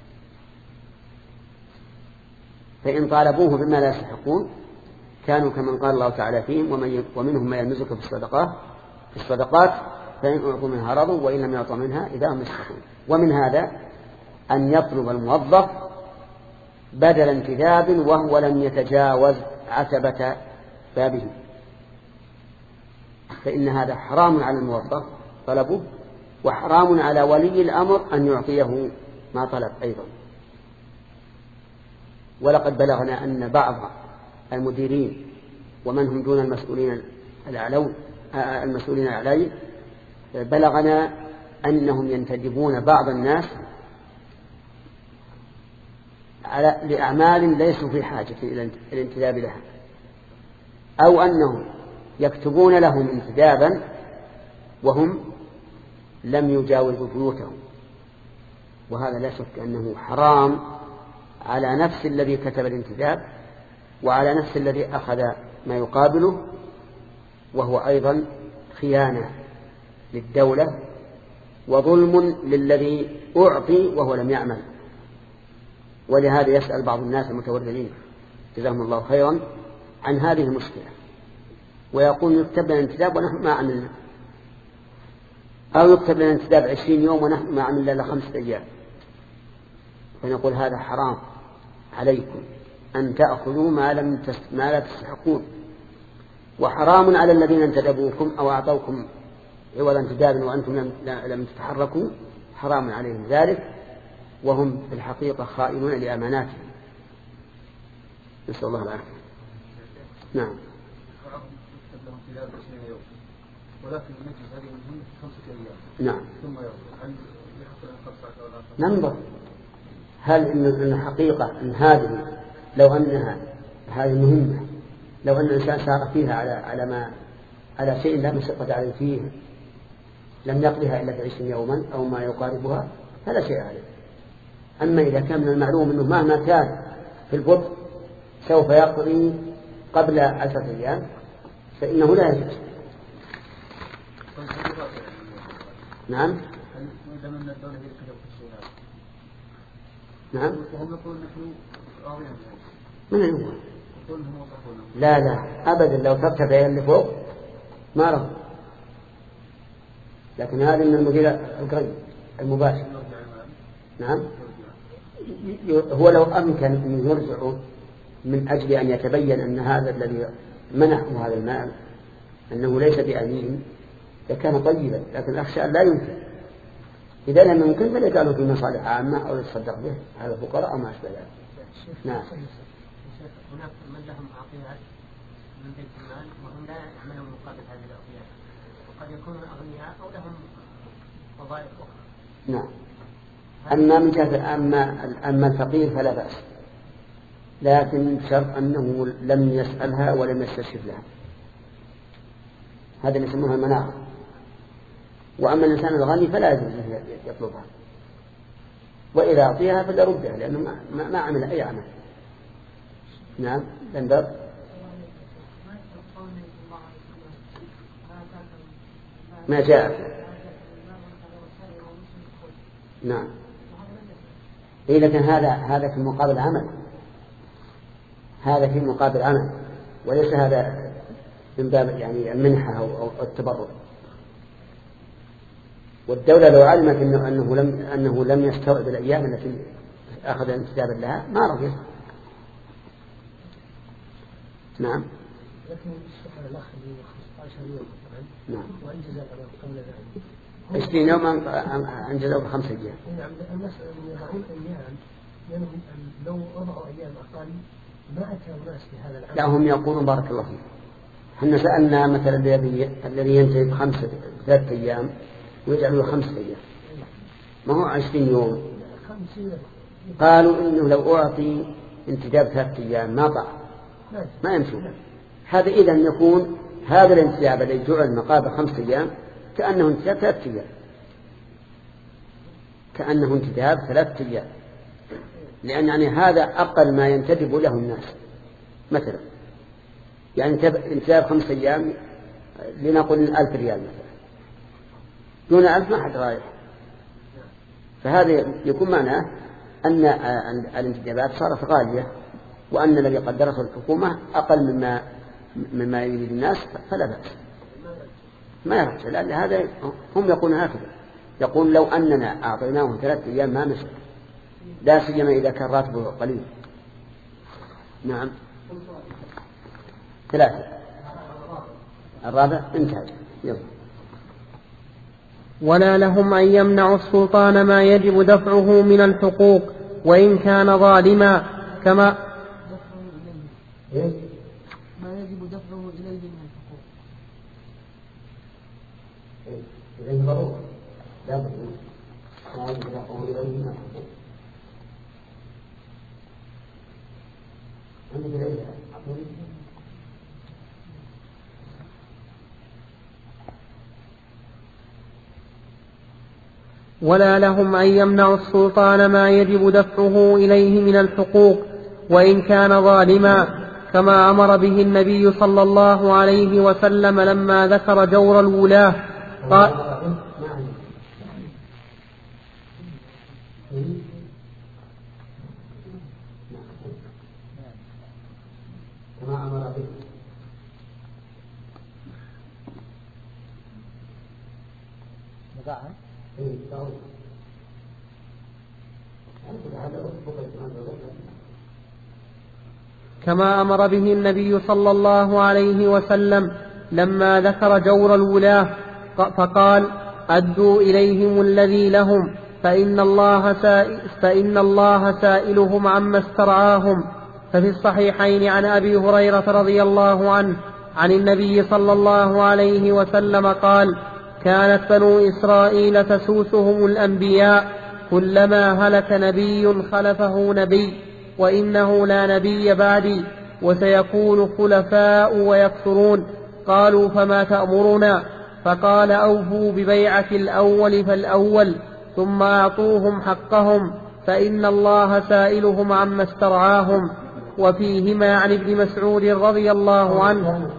فإن طالبوه بما لا يستحقون كانوا كمن قال الله تعالى فيهم ومنهم من يلمزك في الصدقات في الصدقات فإن أعطوا منها رضوا وإن لم يعطوا منها إذا هم يسخطون. ومن هذا أن يطلب الموظف بدل انتداب وهو لم يتجاوز عتبة بابه، فإن هذا حرام على الموظف طلبه وحرام على ولي الأمر أن يعطيه ما طلب أيضا. ولقد بلغنا أن بعض المديرين ومن هم دون المسؤولين الأعلون المسؤولين الأعلين بلغنا أنهم ينتدبون بعض الناس على لأعمال ليسوا في حاجة إلى الانتداب لها، أو أنهم يكتبون لهم انتدابا وهم لم يجاوزوا بيوتهم، وهذا لا شك أنه حرام على نفس الذي كتب الانتداب وعلى نفس الذي أخذ ما يقابله، وهو أيضا خيانة للدولة وظلم للذي أعطي وهو لم يعمل. ولهذا يسأل بعض الناس المتورطين جزاهم الله خيرا عن هذه المشكلة ويقول يكتب لنا انتداب ونحن ما عملنا، أو يكتب لنا انتداب عشرين يوم ونحن ما عملنا إلا خمسة أيام، فنقول هذا حرام عليكم أن تأخذوا ما لم ما لا تستحقون، وحرام على الذين انتدبوكم أو أعطوكم عوض انتداب وأنتم لم تتحركوا، حرام عليهم ذلك وهم في الحقيقة خائنون لأماناتهم. نسأل الله العافية. نعم. ولكن المجلس هذه المهمة خمسة أيام. نعم. ثم يرجع. ننظر هل إن حقيقة إن هذه لو أنها هذه مهمة لو أن الإنسان سار فيها على على ما على شيء لا مشقة عليه فيه لم يقضيها إلا في عشرين يوما أو ما يقاربها فلا شيء عليه. أما إذا كان من المعلوم أنه مهما كان في البطء سوف يقضي قبل عشرة أيام فإنه لا يجوز. نعم. نعم. من هو؟ لا لا أبدا لو ترتفع اللي فوق ما رضى. لكن هذا من المدير القريب المباشر. نعم. هو لو أمكن أن يرجع من أجل أن يتبين أن هذا الذي منحه هذا المال أنه ليس بأمين لكان طيبا، لكن أخشى أن لا يمكن. إذا لم يمكن فليجعله في مصالح عامة أو يتصدق به على الفقراء أو ما أشبه ذلك. نعم. هناك من لهم عطيات من بيت المال وهم لا يعملون مقابل هذه العطيات، وقد يكونون أغنياء أو لهم وظائف أخرى. نعم. أما من كافر أما أما الفقير فلا بأس، لكن شرط أنه لم يسألها ولم يستشف لها، هذا يسمونها المناعة. وأما الإنسان الغني فلا يجوز يطلبها، وإذا أعطيها فليردها لأنه ما, ما عمل أي عمل. نعم. لنبر. ما جاء. نعم. إيه لكن هذا هذا في مقابل عمل، هذا في مقابل عمل وليس هذا من باب يعني المنحة أو التبرع. والدولة لو علمت إنه أنه لم أنه لم يستوعب الأيام التي أخذ انتدابا لها ما رضي. نعم. لكن السؤال الأخ اللي خمسة عشر يوم طبعا. نعم. وأنجز قبل ذلك. عشرين يوم أنجزوا بخمسة أيام. نعم. الناس يضعون أيام لأنهم لو وضعوا أيام أقل ما أتى الناس بهذا العمل. لا هم يقولون بارك الله فيك. احنا سألنا مثلا الذي الذي ينتهي بخمسة ثلاثة أيام ويجعلوا خمسة أيام ما هو عشرين يوم. قالوا إنه لو أعطي انتداب ثلاثة أيام ما طاع ما يمشي. هذا إذا يكون هذا الانتداب الذي جعل مقابل خمسة أيام كأنه انتداب ثلاثة أيام كأنه انتداب ثلاثة أيام لأن يعني هذا أقل ما ينتدب له الناس. مثلا يعني انتداب خمسة أيام لنقول ألف ريال مثلا دون ألف ما حد رايح. فهذا يكون معناه أن الانتدابات صارت غالية وأن الذي قدرته الحكومة أقل مما مما يريد الناس فلا بأس ما يرجع. لأن هذا هم يقولون هكذا، يقول لو أننا أعطيناهم ثلاثة أيام ما مشى، لا سيما إذا كان راتبه قليل. نعم. ثلاثة. الرابع انتهى. يلا. ولا لهم أن يمنعوا السلطان ما يجب دفعه من الحقوق وإن كان ظالما كما ما يجب دفعه إليه من الحقوق. إذن ضرورة لا بد ما يجب دفعه إليه من الحقوق. عندك العلة ولا لهم أن يمنعوا السلطان ما يجب دفعه إليه من الحقوق وإن كان ظالما كما أمر به النبي صلى الله عليه وسلم لما ذكر جور الولاة قال كما أمر به كما أمر به النبي صلى الله عليه وسلم لما ذكر جور الولاة فقال أدوا إليهم الذي لهم فإن الله سائل فإن الله سائلهم عما استرعاهم ففي الصحيحين عن أبي هريرة رضي الله عنه عن النبي صلى الله عليه وسلم قال: كانت بنو إسرائيل تسوسهم الأنبياء، كلما هلك نبي خلفه نبي، وإنه لا نبي بعدي، وسيكون خلفاء ويكثرون. قالوا: فما تأمرنا؟ فقال: أوفوا ببيعة الأول فالأول، ثم أعطوهم حقهم، فإن الله سائلهم عما استرعاهم. وفيهما عن ابن مسعود رضي الله عنه.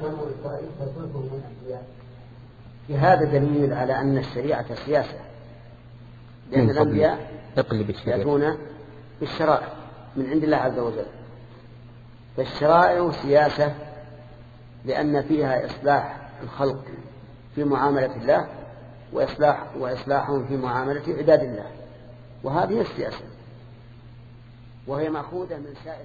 في هذا دليل على أن الشريعة سياسة، لأن الأنبياء يأتون بالشرائع من عند الله عز وجل، فالشرائع سياسة لأن فيها إصلاح الخلق في معاملة الله وإصلاح وإصلاحهم في معاملة عباد الله، وهذه السياسة وهي مأخوذة من سائس.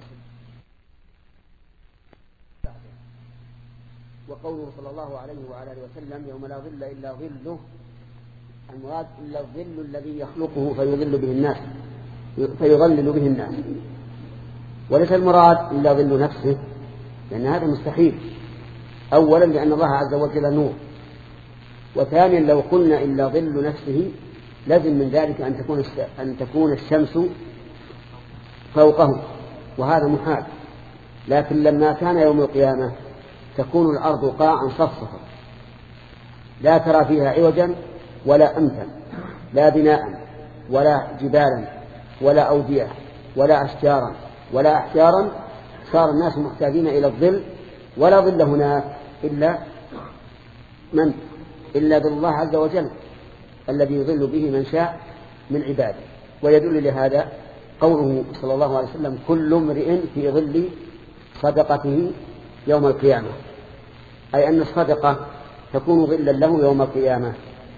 وقوله صلى الله عليه وعلى اله وسلم: يوم لا ظل إلا ظله، المراد إلا الظل الذي يخلقه فيظل به الناس فيظلل به الناس، وليس المراد إلا ظل نفسه، لأن هذا مستحيل. أولا لأن الله عز وجل نور، وثانيا لو قلنا إلا ظل نفسه لازم من ذلك أن تكون أن تكون الشمس فوقه، وهذا محال. لكن لما كان يوم القيامة تكون الأرض قاعا صفصفا لا ترى فيها عوجا ولا أمتا، لا بناء ولا جبالا ولا أودية ولا أشجارا ولا أحجارا، صار الناس محتاجين إلى الظل، ولا ظل هناك إلا من إلا ظل الله عز وجل الذي يظل به من شاء من عباده. ويدل لهذا قوله صلى الله عليه وسلم: كل امرئ في ظل صدقته يوم القيامة، أي أن الصدقة تكون ظلا له يوم القيامة.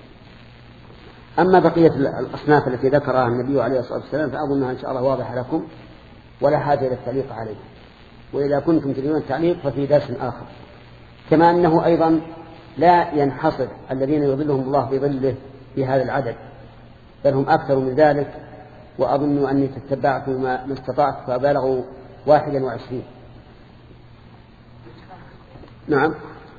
أما بقية الأصناف التي ذكرها النبي عليه الصلاة والسلام فأظنها إن شاء الله واضحة لكم ولا حاجة إلى التعليق عليه، وإذا كنتم تريدون التعليق ففي درس آخر. كما أنه أيضا لا ينحصر الذين يظلهم الله بظله في هذا العدد، بل هم أكثر من ذلك، وأظن أني تتبعت ما استطعت فبلغوا واحدا وعشرين. نعم.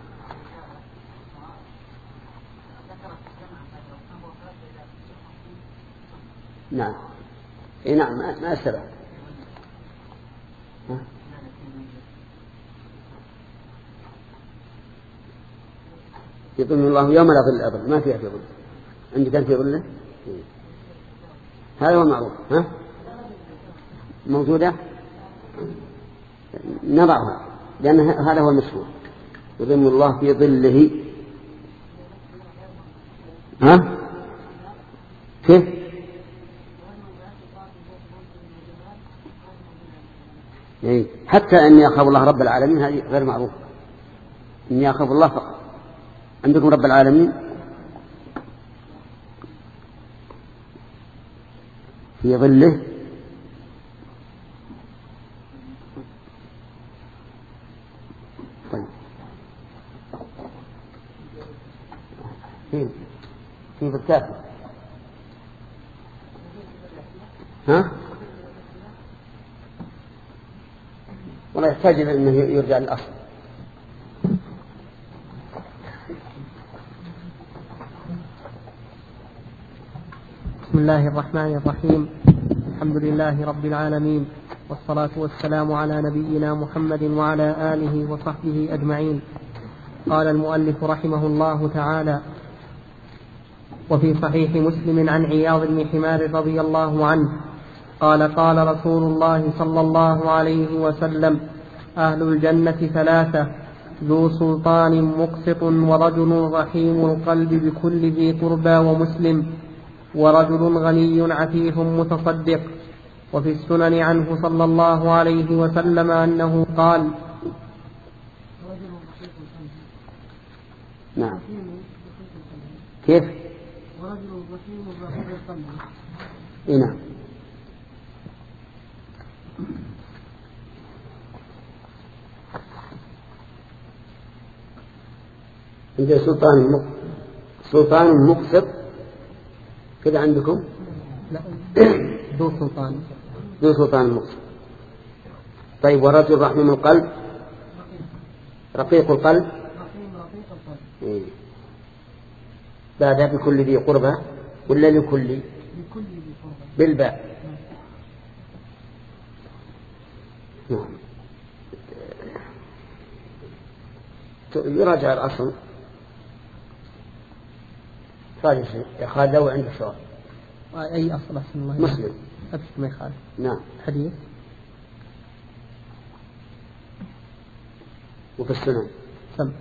نعم. إيه نعم، ما أسرع. يظل الله يوم لا ظل أبدا، ما فيها في ظل. عندك أنت في ظله؟ هذا هو المعروف. ها؟ موجودة؟ نضعها لأن هذا هو المشهور. يظل الله في ظله. ها؟ كيف؟ يعني حتى أني أخاف الله رب العالمين هذه غير معروفة. إني أخاف الله فقط. عندكم رب العالمين في ظله. طيب في في بالكافر. ها؟ والله يحتاج إلى أنه يرجع للأصل. بسم الله الرحمن الرحيم. الحمد لله رب العالمين، والصلاة والسلام على نبينا محمد وعلى آله وصحبه أجمعين. قال المؤلف رحمه الله تعالى: وفي صحيح مسلم عن عياض بن حمار رضي الله عنه قال: قال رسول الله صلى الله عليه وسلم: أهل الجنة ثلاثة: ذو سلطان مقسط، ورجل رحيم القلب بكل ذي قربى ومسلم، ورجل غني عفيف متصدق. وفي السنن عنه صلى الله عليه وسلم أنه قال: نعم. كيف؟ ورجل رحيم رحيم القلب. نعم. عندي سلطان مق... سلطان مقسط كذا عندكم؟ لا، ذو سلطان. ذو سلطان مقسط. طيب والرجل رحيم القلب رقيق القلب إيه. بعد بكل ذي قربة ولا لكل بالباء نعم. يراجع الأصل راجع يا خالد لو عندك سؤال. أي أصل أحسن الله مسلم أبشر ما يخالف. نعم. حديث وفي السنن سم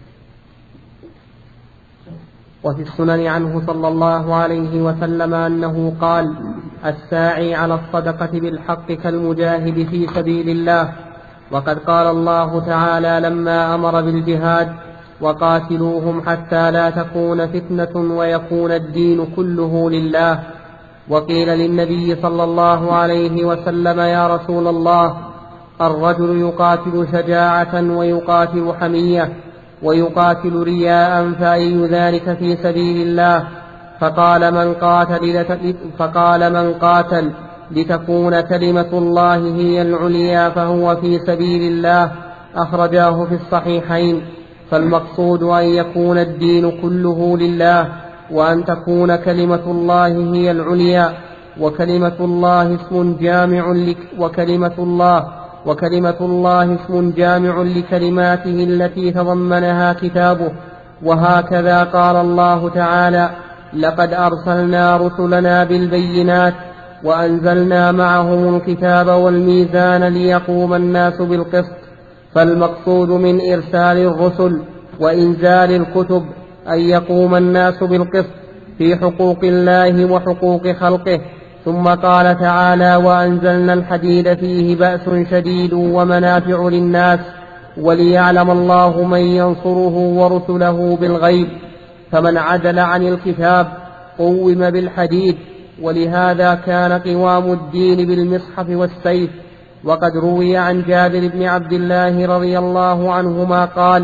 وفي السنن عنه صلى الله عليه وسلم أنه قال: الساعي على الصدقة بالحق كالمجاهد في سبيل الله. وقد قال الله تعالى لما أمر بالجهاد: وقاتلوهم حتى لا تكون فتنة ويكون الدين كله لله. وقيل للنبي صلى الله عليه وسلم: يا رسول الله، الرجل يقاتل شجاعة ويقاتل حمية ويقاتل رياء، فأي ذلك في سبيل الله؟ فقال من قاتل, فقال من قاتل لتكون كلمة الله هي العليا فهو في سبيل الله. أخرجاه في الصحيحين. فالمقصود أن يكون الدين كله لله، وأن تكون كلمة الله هي العليا. وكلمة الله اسم جامع لك وكلمة الله وكلمة الله اسم جامع لكلماته التي تضمنها كتابه. وهكذا قال الله تعالى: لقد أرسلنا رسلنا بالبينات وأنزلنا معهم الكتاب والميزان ليقوم الناس بالقسط. فالمقصود من إرسال الرسل وإنزال الكتب أن يقوم الناس بالقسط في حقوق الله وحقوق خلقه. ثم قال تعالى: وأنزلنا الحديد فيه بأس شديد ومنافع للناس وليعلم الله من ينصره ورسله بالغيب. فمن عدل عن الكتاب قوم بالحديد. ولهذا كان قوام الدين بالمصحف والسيف. وقد روي عن جابر بن عبد الله رضي الله عنهما قال: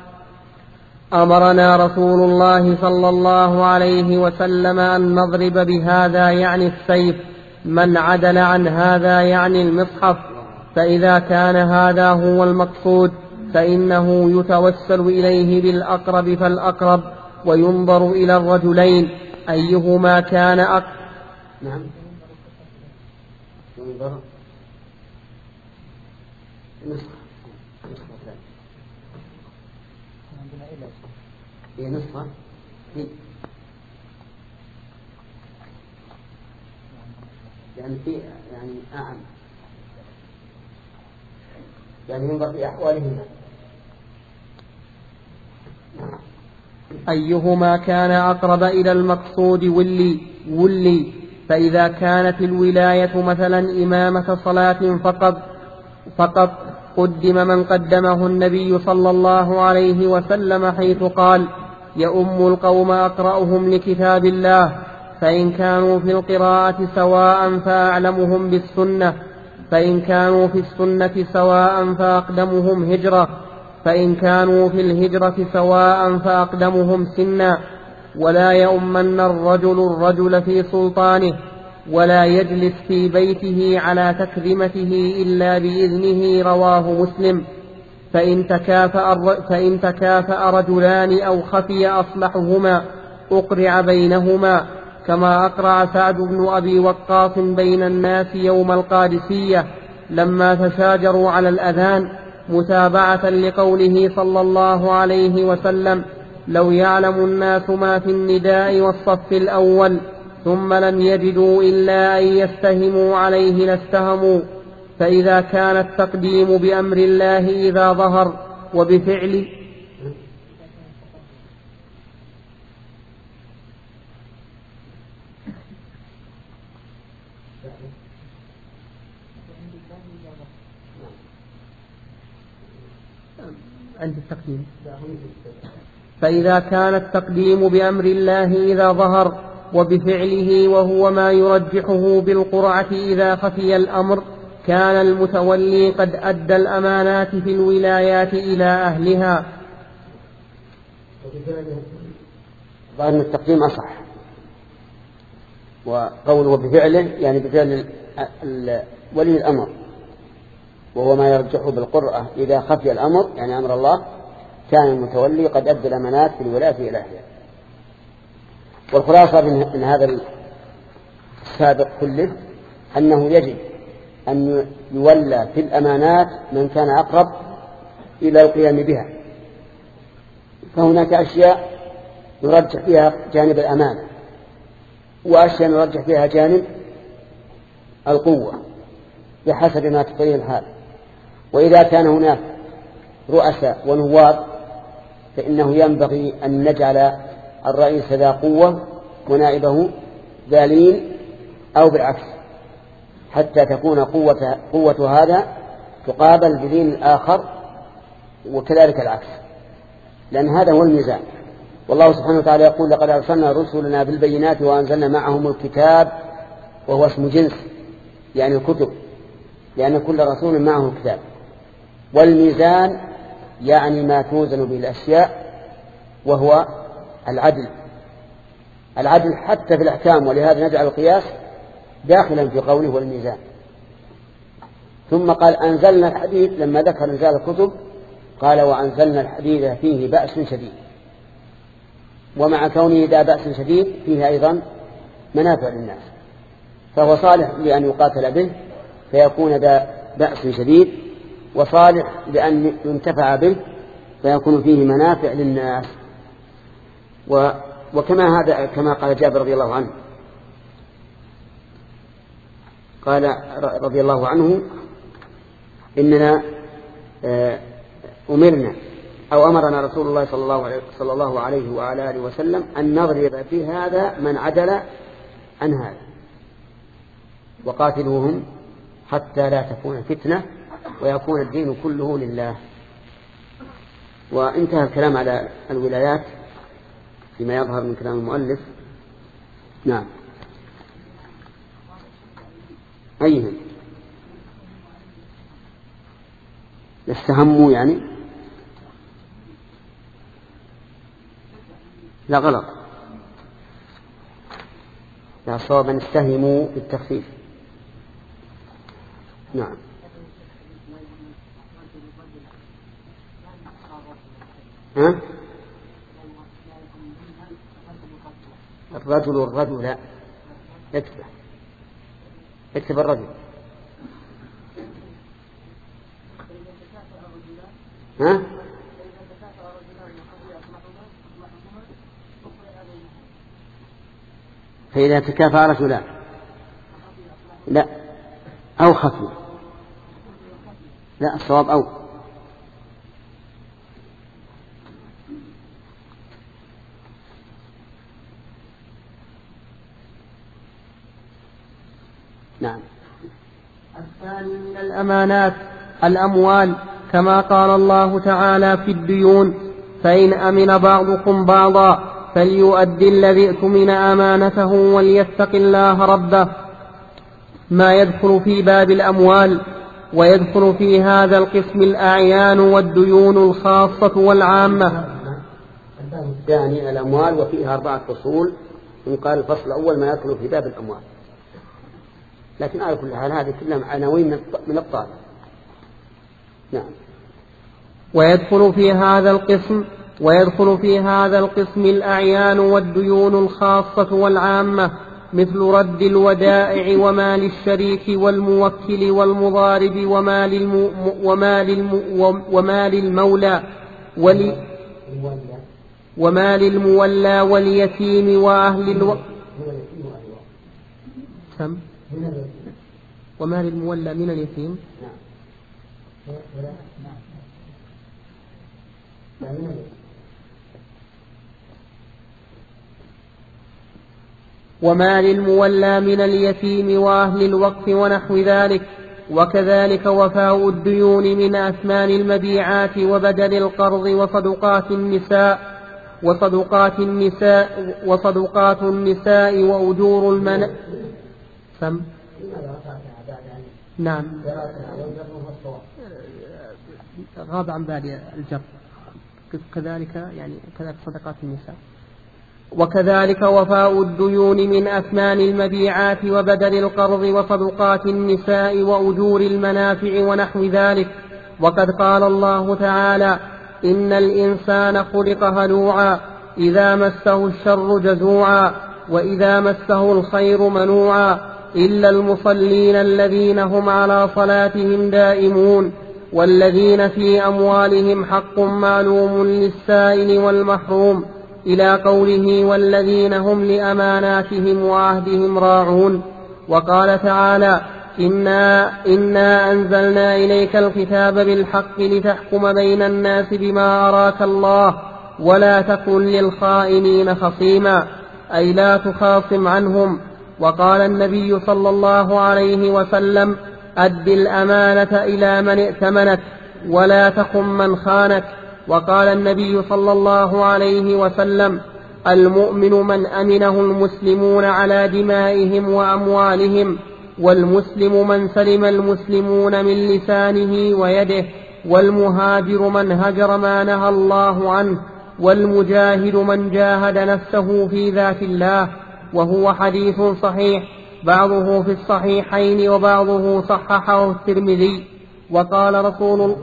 أمرنا رسول الله صلى الله عليه وسلم أن نضرب بهذا يعني السيف، من عدل عن هذا يعني المصحف. فإذا كان هذا هو المقصود فإنه يتوسل إليه بالأقرب فالأقرب، وينظر إلى الرجلين أيهما كان أقرب. نعم. ينظر نسخة هي نسخة هي يعني في يعني أعم يعني ينظر في أحوالهما. أيهما كان أقرب إلى المقصود ولي ولي. فإذا كانت الولاية مثلا إمامة صلاة فقط فقط قدم من قدمه النبي صلى الله عليه وسلم، حيث قال: يؤم القوم أقرأهم لكتاب الله. فإن كانوا في القراءة سواء فأعلمهم بالسنة، فإن كانوا في السنة سواء فأقدمهم هجرة، فإن كانوا في الهجرة سواء فأقدمهم سنا. ولا يؤمن الرجل الرجل في سلطانه، ولا يجلس في بيته على تكريمته إلا بإذنه. رواه مسلم. فإن تكافأ, فإن تكافأ رجلان أو خفي أصلحهما أقرع بينهما، كما أقرع سعد بن أبي وقاص بين الناس يوم القادسية لما تشاجروا على الأذان، متابعة لقوله صلى الله عليه وسلم: لو يعلم الناس ما في النداء والصف الأول ثم لم يجدوا إلا أن يستهموا عليه لاستهموا. فإذا كان التقديم بأمر الله إذا ظهر وبفعل عند التقديم فإذا كان التقديم بأمر الله إذا ظهر وبفعله، وهو ما يرجحه بالقرعة إذا خفي الأمر، كان المتولي قد أدى الأمانات في الولايات إلى أهلها. ظاهر التقديم أصح، وقوله وبفعله يعني بفعل ولي الأمر، وهو ما يرجح بالقرأة إذا خفي الأمر يعني أمر الله كان المتولي قد أدى الأمانات في الولاية إلى أهلها. والخلاصة من هذا السابق كله أنه يجب أن يولى في الأمانات من كان أقرب إلى القيام بها، فهناك أشياء يرجح فيها جانب الأمانة وأشياء يرجح فيها جانب القوة بحسب ما تقتضيه الحال. وإذا كان هناك رؤساء ونواب فإنه ينبغي أن نجعل الرئيس ذا قوة ونائبه ذا لين أو بالعكس، حتى تكون قوة, قوة هذا تقابل بلين الآخر وكذلك العكس، لأن هذا هو الميزان. والله سبحانه وتعالى يقول لقد أرسلنا رسلنا بالبينات وأنزلنا معهم الكتاب، وهو اسم جنس يعني الكتب، لأن كل رسول معه كتاب. والميزان يعني ما توزن به الأشياء وهو العدل، العدل حتى في الأحكام، ولهذا نجعل القياس داخلا في قوله والميزان. ثم قال أنزلنا الحديد، لما ذكر إنزال الكتب قال وأنزلنا الحديد فيه بأس شديد، ومع كونه ذا بأس شديد فيه أيضا منافع للناس، فهو صالح لأن يقاتل به فيكون ذا بأس شديد، وصالح لأن ينتفع به فيكون فيه منافع للناس. و وكما هذا كما قال جابر رضي الله عنه، قال رضي الله عنه إننا أمرنا أو أمرنا رسول الله صلى الله عليه, صلى الله عليه وعلى آله وسلم أن نضرب في هذا من عدل عن هذا وقاتلوهم حتى لا تكون فتنة ويكون الدين كله لله. وانتهى الكلام على الولايات فيما يظهر من كلام المؤلف. نعم. أيهم يستهموا يعني؟ لا غلط، لا صواب أن استهموا بالتخفيف. نعم. ها؟ الرجل الرجل لا اكتب اكتب الرجل. ها؟ فإذا تكافأ رجلان لا أو خفي، لا الصواب أو. نعم. الثاني من الأمانات الأموال، كما قال الله تعالى في الديون: فإن أمن بعضكم بعضا فليؤدي الذي اؤتمن أمانته وليتق الله ربه. ما يدخل في باب الأموال، ويدخل في هذا القسم الأعيان والديون الخاصة والعامة. الثاني الأموال، وفيها أربعة فصول، قال الفصل الأول ما يدخل في باب الأموال، لكن على كل حال هذه كلها عناوين من الطالب. نعم. ويدخل في هذا القسم ويدخل في هذا القسم الأعيان والديون الخاصة والعامة، مثل رد الودائع ومال الشريك والموكل والمضارب ومال الم... ومال الم... ومال المولى ولي... ومال المولى واليتيم وأهل الو... سم ومال المولى من اليتيم. ومال المولى من اليتيم وأهل الوقف ونحو ذلك. وكذلك وفاء الديون من أثمان المبيعات وبدل القرض وصدقات النساء وصدقات النساء وصدقات النساء وأجور المن سم نعم غاب عن بالي الجر. كذلك يعني كذلك صدقات النساء. وكذلك وفاء الديون من أثمان المبيعات وبدل القرض وصدقات النساء وأجور المنافع ونحو ذلك. وقد قال الله تعالى: إن الإنسان خلق هلوعا إذا مسه الشر جزوعا وإذا مسه الخير منوعا إلا المصلين الذين هم على صلاتهم دائمون والذين في أموالهم حق معلوم للسائل والمحروم إلى قوله: والذين هم لأماناتهم وعهدهم راعون. وقال تعالى: إنا, إنا أنزلنا إليك الكتاب بالحق لتحكم بين الناس بما أراك الله ولا تكن للخائنين خصيما، أي لا تخاصم عنهم. وقال النبي صلى الله عليه وسلم: أد الأمانة إلى من ائتمنك ولا تخن من خانك. وقال النبي صلى الله عليه وسلم: المؤمن من أمنه المسلمون على دمائهم وأموالهم، والمسلم من سلم المسلمون من لسانه ويده، والمهاجر من هجر ما نهى الله عنه، والمجاهد من جاهد نفسه في ذات الله. وهو حديث صحيح، بعضه في الصحيحين وبعضه صححه الترمذي. وقال رسول الله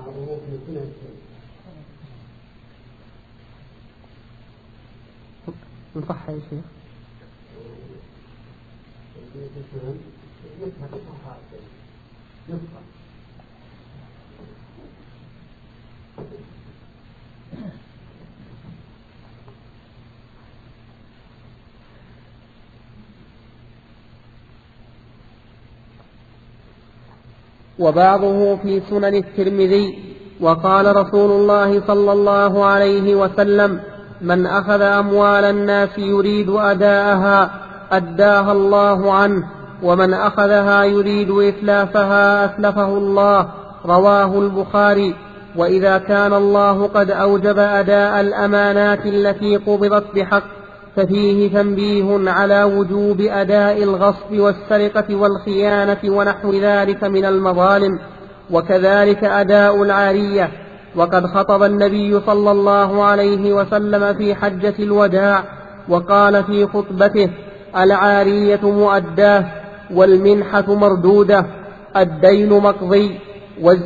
صح يا شيخ. وبعضه في سنن الترمذي. وقال رسول الله صلى الله عليه وسلم: من أخذ أموال الناس يريد أداءها أداها الله عنه، ومن أخذها يريد إتلافها أتلفه الله. رواه البخاري. وإذا كان الله قد أوجب أداء الأمانات التي قبضت بحق ففيه تنبيه على وجوب أداء الغصب والسرقة والخيانة ونحو ذلك من المظالم، وكذلك أداء العارية. وقد خطب النبي صلى الله عليه وسلم في حجة الوداع وقال في خطبته: العارية مؤداه والمنحة مردودة، الدين مقضي والز...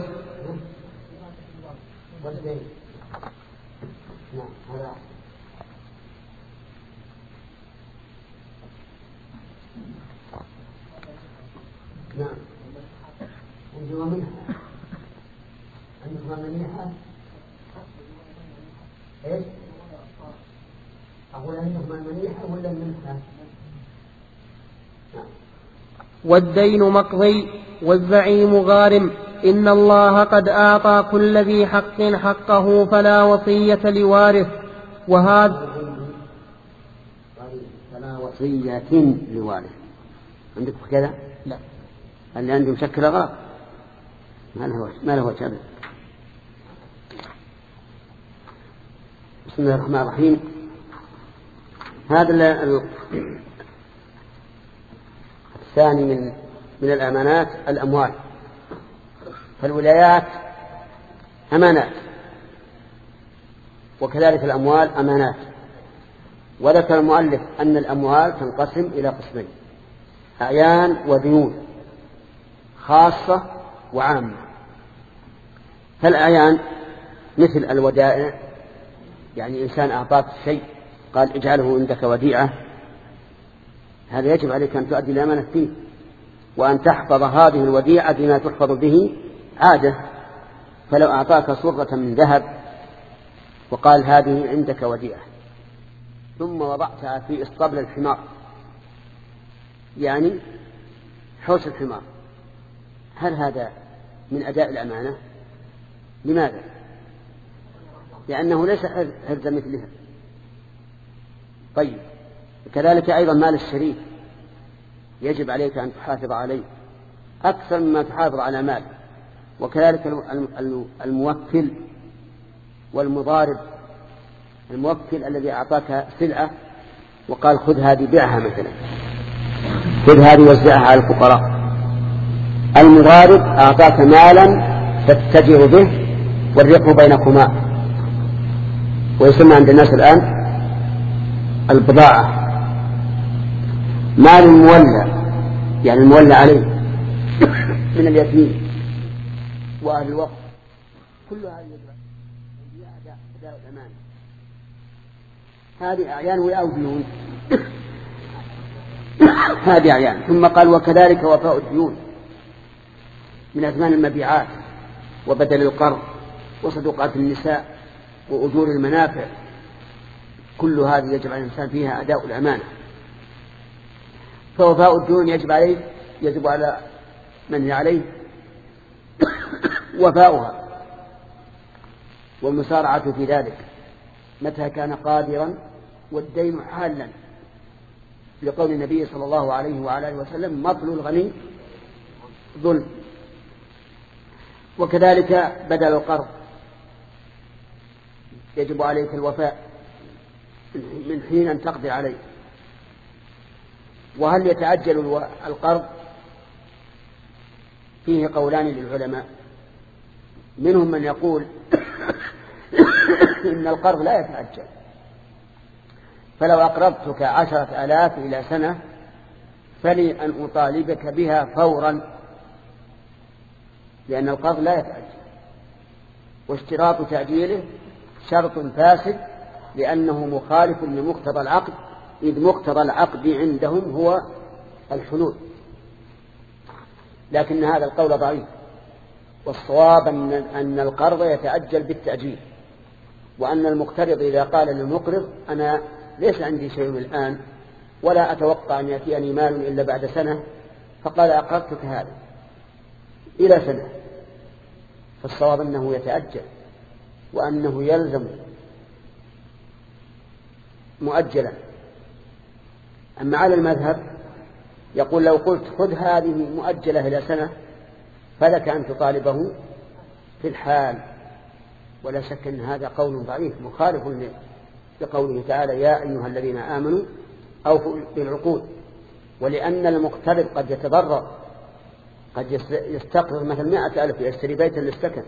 نعم. عندما منها عندما منها ايش؟ أقول عندما منها ولا منها؟ نعم. والدين مقضي والزعيم غارم. إن الله قد أعطى كل ذي حق حقه فلا وصية لوارث. وهذا فلا وصية لوارث. عندك كذا؟ لا. اللي عنده مشكلة غلط، ما له ما له وجه. بسم الله الرحمن الرحيم. هذا الثاني من من الأمانات الأموال. فالولايات أمانات، وكذلك الأموال أمانات. وذكر المؤلف أن الأموال تنقسم إلى قسمين: أعيان وديون، خاصة وعامة. فالأعيان مثل الودائع، يعني إنسان أعطاك شيء قال اجعله عندك وديعة، هذا يجب عليك أن تؤدي الأمانة فيه، وأن تحفظ هذه الوديعة بما تحفظ به عادة. فلو أعطاك صرة من ذهب وقال هذه عندك وديعة، ثم وضعتها في اسطبل الحمار، يعني حوش الحمار، هل هذا من أداء الأمانة؟ لماذا؟ لأنه ليس حرز مثلها. طيب، كذلك أيضا مال الشريك يجب عليك أن تحافظ عليه أكثر مما تحافظ على مال. وكذلك الموكل والمضارب. الموكل الذي أعطاك سلعة وقال خذ هذه بيعها مثلا، خذ هذه وزعها على الفقراء. المضارب أعطاك مالا تتجر به والربح بينكما، ويسمى عند الناس الآن البضاعة، مال المولى يعني المولى عليه من اليتيم وأهل الوقت، كل هذه أداء الأمانة. هذه أعيان وأو ديون هذه أعيان. ثم قال وكذلك وفاء الديون من أثمان المبيعات وبدل القرض وصدقات النساء وأجور المنافع، كل هذه يجب على الإنسان فيها أداء الأمانة. فوفاء الديون يجب عليه يجب على من عليه وفاؤها والمسارعة في ذلك متى كان قادرا والدين حالا، لقول النبي صلى الله عليه وعلى آله وسلم مطل الغني ظلم. وكذلك بدل القرض يجب عليك الوفاء من حين أن تقضي عليه. وهل يتعجل القرض؟ فيه قولان للعلماء، منهم من يقول إن القرض لا يتعجل، فلو أقرضتك عشرة آلاف إلى سنة فلي أن أطالبك بها فورا، لأن القرض لا يتعجل، واشتراط تأجيله شرط فاسد لأنه مخالف لمقتضى العقد، إذ مقتضى العقد عندهم هو الحلول. لكن هذا القول ضعيف، والصواب أن القرض يتأجل بالتأجيل، وأن المقترض إذا قال للمقرض أنا ليس عندي شيء الآن ولا أتوقع أن يأتيني مال إلا بعد سنة، فقال أقرضتك هذا إلى سنة، فالصواب أنه يتأجل وأنه يلزم مؤجلا. أما على المذهب يقول لو قلت خذ هذه مؤجلة إلى سنة فلك أن تطالبه في الحال، ولا شك أن هذا قول ضعيف مخالف لقوله تعالى يا أيها الذين آمنوا أوفوا بالعقود. ولأن المقترض قد يتضرر، قد يستقرض مثل مائة ألف يشتري بيتا للسكن،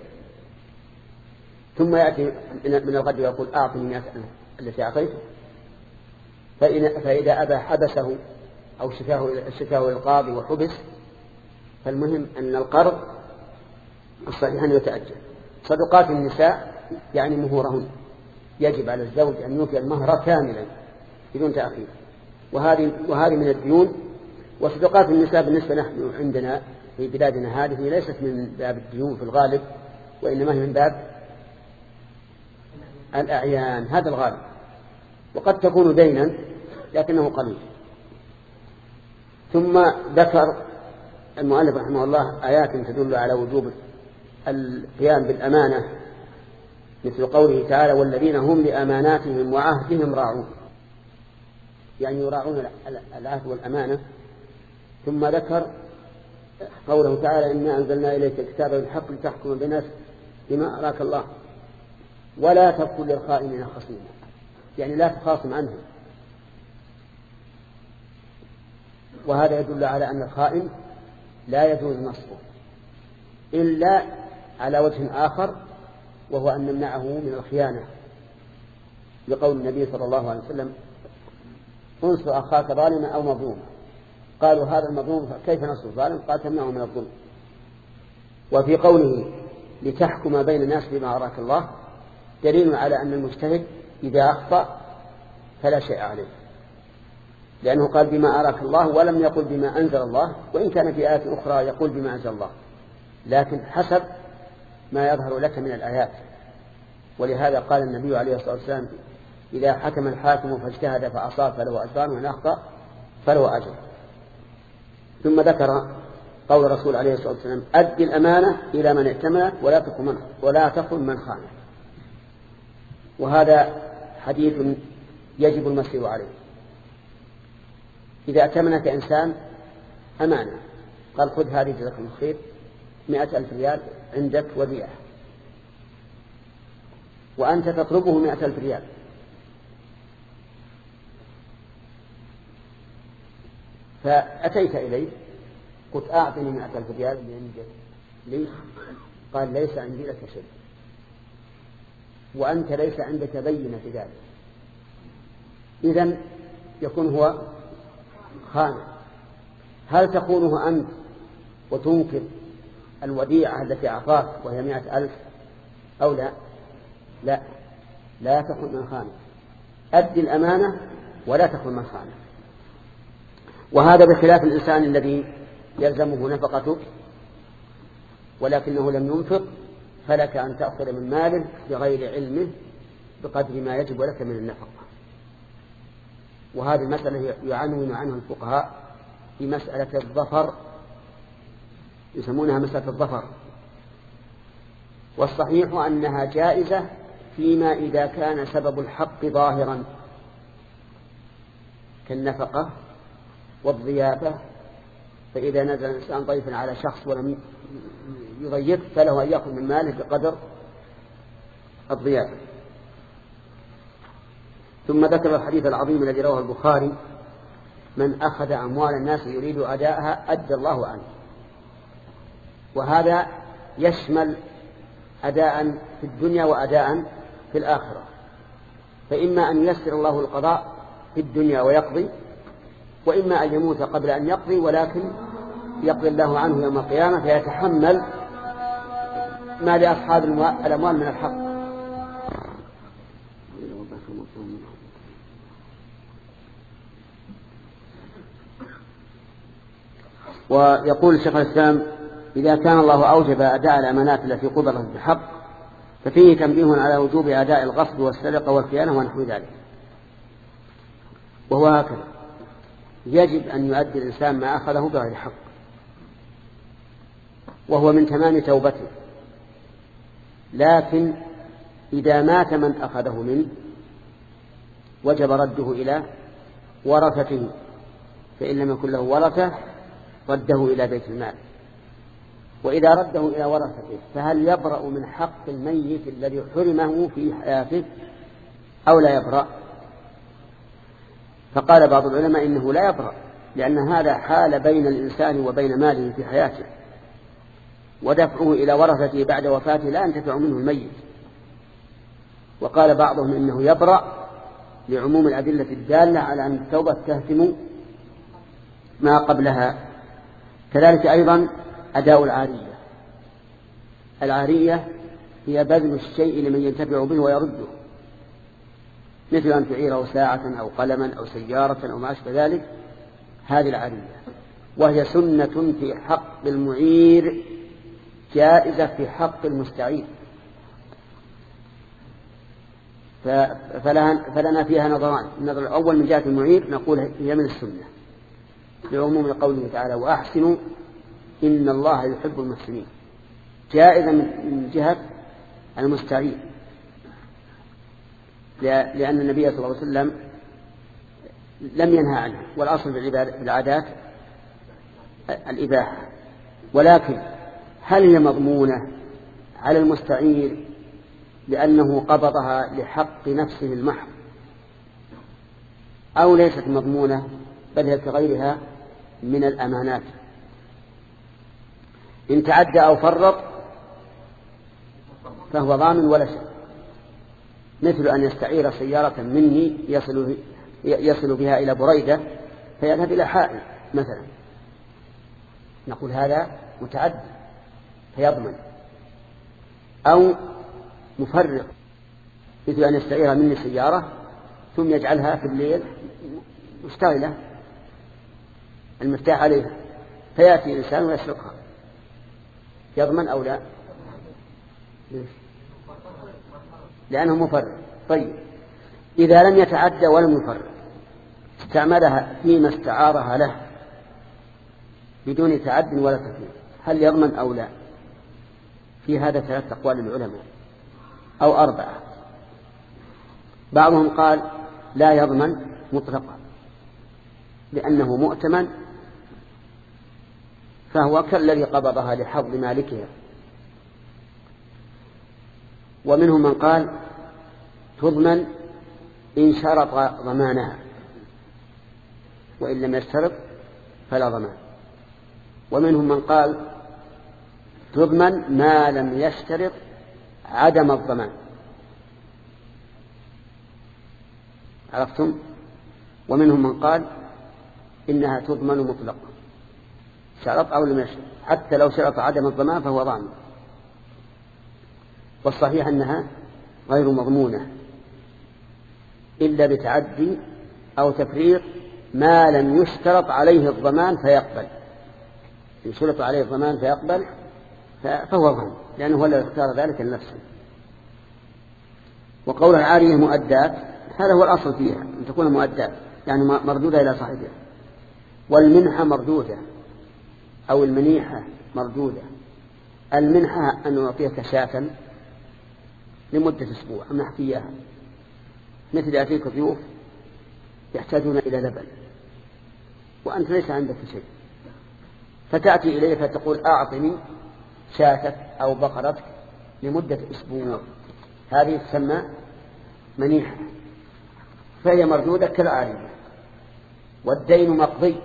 ثم يأتي من الغد ويقول أعطني مائة ألف التي أعطيته، فإذا أبى حبسه أو شكاه القاضي وحبس. فالمهم أن القرض الصحيح أن يتأجل. صدقات النساء يعني مهورهن، يجب على الزوج أن يوفي المهر كاملا بدون تأخير، وهذه وهذه من الديون. وصدقات النساء بالنسبة نحن عندنا في بلادنا هذه ليست من باب الديون في الغالب، وإنما هي من باب الأعيان، هذا الغالب، وقد تكون دينا لكنه قليل. ثم ذكر المؤلف رحمه الله آيات تدل على وجوب القيام بالأمانة، مثل قوله تعالى والذين هم لأماناتهم وعهدهم راعون، يعني يراعون العهد والأمانة. ثم ذكر قوله تعالى إنا أنزلنا إليك الكتاب بالحق لتحكم بالناس بما أراك الله ولا تكن للخائنين خصيما، يعني لا تخاصم عنهم. وهذا يدل على أن الخائن لا يجوز نصبه إلا على وجه آخر، وهو أن نمنعه من الخيانة، لقول النبي صلى الله عليه وسلم انصر أخاك ظالما أو مظلوما. قالوا هذا المظلوم كيف نصر ظالم؟ قال تمنعه من الظلم. وفي قوله لتحكم بين الناس بما أراك الله دليل على أن المجتهد إذا أخطأ فلا شيء عليه، لأنه قال بما أراك الله ولم يقل بما أنزل الله، وإن كان في آيات أخرى يقول بما أنزل الله، لكن حسب ما يظهر لك من الآيات. ولهذا قال النبي عليه الصلاة والسلام إذا حكم الحاكم فاجتهد فأصاب فله أجران وإن أخطأ فله أجر. ثم ذكر قول الرسول عليه الصلاة والسلام أدي الأمانة إلى من ائتمنك ولا تخن ولا تخن من خانك، وهذا حديث يجب المسير عليه. إذا ائتمنك إنسان أمانة قال خذ هذه جزاك الله خير مئة ألف ريال عندك وديعة، وأنت تطلبه مئة ألف ريال، فأتيت إليه قلت أعطني مئة ألف ريال ليش؟ قال ليس عندي لك شيء، وأنت ليس عندك بينة في ذلك، إذن يكون هو خانة. هل تخونه أنت وتنكر الوديعة التي أعطاك وهي مئة ألف أو لا؟ لا، لا تخون من خانة، أدي الأمانة ولا تخون من خانة. وهذا بخلاف الإنسان الذي يلزمه نفقتك ولكنه لم ينفق، فلك أن تأخذ من ماله بغير علمه بقدر ما يجب لك من النفقة. وهذه المسألة يعنون عنها الفقهاء في مسألة الظفر، يسمونها مسألة الظفر، والصحيح أنها جائزة فيما إذا كان سبب الحق ظاهرا كالنفقة والضيافة. فإذا نزل الإنسان ضيفا على شخص ولم يضيف فله أن يأخذ من ماله بقدر الضيافة. ثم ذكر الحديث العظيم الذي رواه البخاري: من أخذ أموال الناس يريد أداءها أدى الله عنه. وهذا يشمل أداء في الدنيا وأداء في الآخرة، فإما أن ييسر الله القضاء في الدنيا ويقضي، وإما أن يموت قبل أن يقضي ولكن يقضي الله عنه يوم القيامة فيتحمل ما لأصحاب الأموال من الحق. ويقول شيخ الإسلام: إذا كان الله أوجب أداء الأمانات التي قبضت بحق ففيه تنبيه على وجوب أداء الغصب والسرقة والخيانة ونحو ذلك. وهو هكذا، يجب أن يؤدي الإنسان ما أخذه بغير حق، وهو من تمام توبته. لكن إذا مات من أخذه منه وجب رده إلى ورثته، فإن لم يكن له ورثة رده إلى بيت المال. وإذا رده إلى ورثته فهل يبرأ من حق الميت الذي حرمه في حياته أو لا يبرأ؟ فقال بعض العلماء إنه لا يبرأ، لأن هذا حال بين الإنسان وبين ماله في حياته، ودفعه إلى ورثته بعد وفاته لا ينتفع منه الميت. وقال بعضهم إنه يبرأ لعموم الأدلة الدالة على أن التوبة تهتم ما قبلها. كذلك أيضا أداء العارية. العارية هي بذل الشيء لمن ينتفع به ويرده، مثل أن تعيره ساعة أو قلما أو سيارة أو ما أشبه ذلك، هذه العارية، وهي سنة في حق المعير جائزة في حق المستعير. فلنا فيها نظران: النظر الأول من جهة المعير نقول هي من السنة لعموم قوله تعالى: وأحسنوا إن الله يحب المحسنين، جائزة من جهة المستعير، لأن النبي صلى الله عليه وسلم لم ينهى عنه، والأصل في العادات الإباحة. ولكن هل هي مضمونة على المستعير لأنه قبضها لحق نفسه المحض، أو ليست مضمونة بل هي كغيرها من الأمانات؟ إن تعدى أو فرط فهو ضامن ولا شيء، مثل أن يستعير سيارة مني يصل, يصل بها إلى بريدة فيذهب إلى حائل مثلا، نقول هذا متعدي فيضمن. أو مفرط، مثل أن يستعير مني سيارة ثم يجعلها في الليل مشتغلة المفتاح عليها فيأتي الإنسان ويسرقها، يضمن أو لا؟ لأنه مفرط. طيب، إذا لم يتعدى ولم يفرط استعملها فيما استعارها له بدون تعد ولا تفريط، هل يضمن أو لا؟ في هذا ثلاث أقوال للعلماء أو أربعة. بعضهم قال لا يضمن مطلقا لأنه مؤتمن، فهو كالذي قبضها لحظ مالكها. ومنهم من قال تضمن إن شرط ضمانها، وإن لم يشترط فلا ضمان. ومنهم من قال تضمن ما لم يشترط عدم الضمان. عرفتم؟ ومنهم من قال إنها تضمن مطلقا شرط أو لم يشرط، حتى لو شرط عدم الضمان فهو ضامن. والصحيح أنها غير مضمونة إلا بتعدي أو تفريط ما لم يشترط عليه الضمان فيقبل. إن شرط عليه الضمان فيقبل فهو ضامن، لأنه هو الذي اختار ذلك لنفسه. وقول العارية مؤدات هذا هو الأصل فيها، أن تكون مؤدات يعني مردودة إلى صاحبها. والمنحة مردودة أو المنيحة مردودة. المنحة أن نعطيك شاة لمدة أسبوع أمنحك إياها، مثل يأتيك ضيوف يحتاجون إلى لبن وأنت ليس عندك شيء، فتأتي إليه فتقول أعطني شاتك أو بقرتك لمدة أسبوع، هذه تسمى منيحة، فهي مردودة كالعارية. والدين مقضي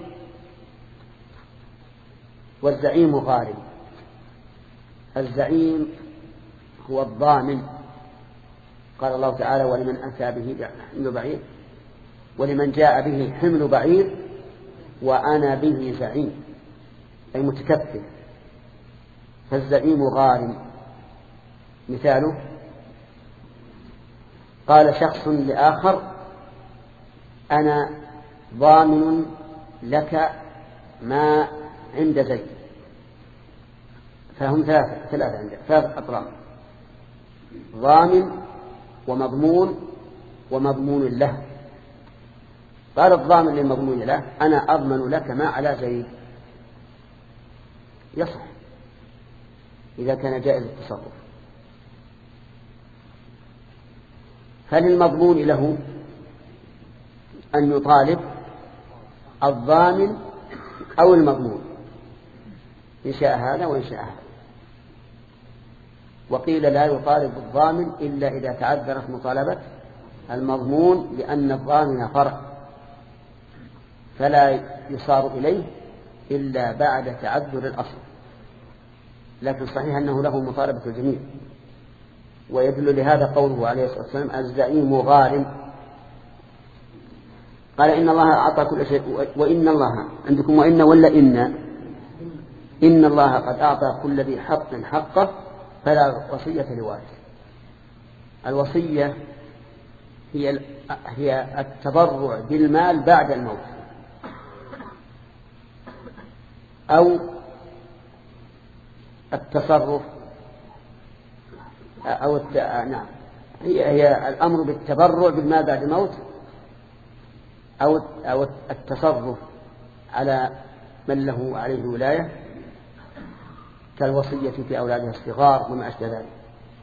والزعيم غارم. الزعيم هو الضامن، قال الله تعالى ولمن أتى به حمل بعير ولمن جاء به حمل بعير وأنا به زعيم، أي متكفل. فالزعيم غارم. مثاله قال شخص لآخر أنا ضامن لك ما عند زيد، فهم ثلاثة ثلاثة عند ثلاث أطراف: ضامن ومضمون ومضمون له. قال الضامن للمضمون له أنا أضمن لك ما على زيد، يصح إذا كان جائز التصرف. فللمضمون له أن يطالب الضامن أو المضمون، إن شاء هذا وإن شاء هذا. وقيل لا يطالب الضامن إلا إذا تعذرت مطالبة المضمون، لأن الضامن فرع فلا يصار إليه إلا بعد تعذر الأصل. لكن صحيح أنه له مطالبة الجميع. ويدل لهذا قوله عليه الصلاة والسلام الزعيم غارم. قال إن الله أعطى كل شيء، وإن الله عندكم وإن ولا إن إن الله قد أعطى كل ذي حق حقه فلا وصية لوارث. الوصية هي هي التبرع بالمال بعد الموت، أو التصرف أو الت... نعم هي هي الأمر بالتبرع بالمال بعد الموت، أو أو التصرف على من له عليه ولاية كالوصية في أولادها الصغار وما أشبه ذلك.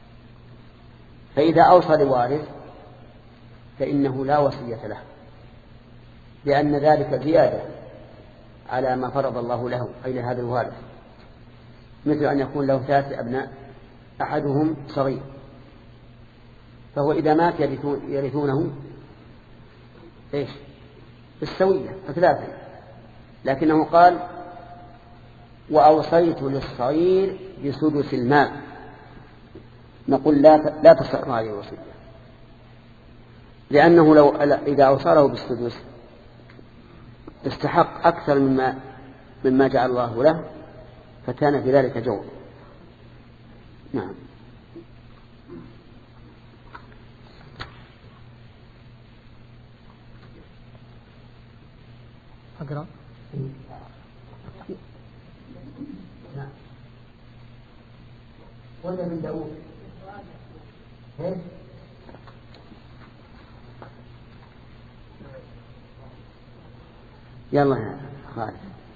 فإذا أوصى لوارث فإنه لا وصية له، لأن ذلك زيادة على ما فرض الله له أي لهذا الوارث. مثل أن يكون له ثلاثة أبناء أحدهم صغير، فهو إذا مات يرثونه إيش بالسوية فثلاثة، لكنه قال وأوصيت للصغير بسدس المال، نقول لا لا تصح هذه الوصية، لأنه لو إذا أوصاله بالسدس استحق أكثر مما مما جعل الله له، فكان في ذلك جور. نعم. أقرأ. نعم. ولا من داود. إيه؟ يلا يا خالد.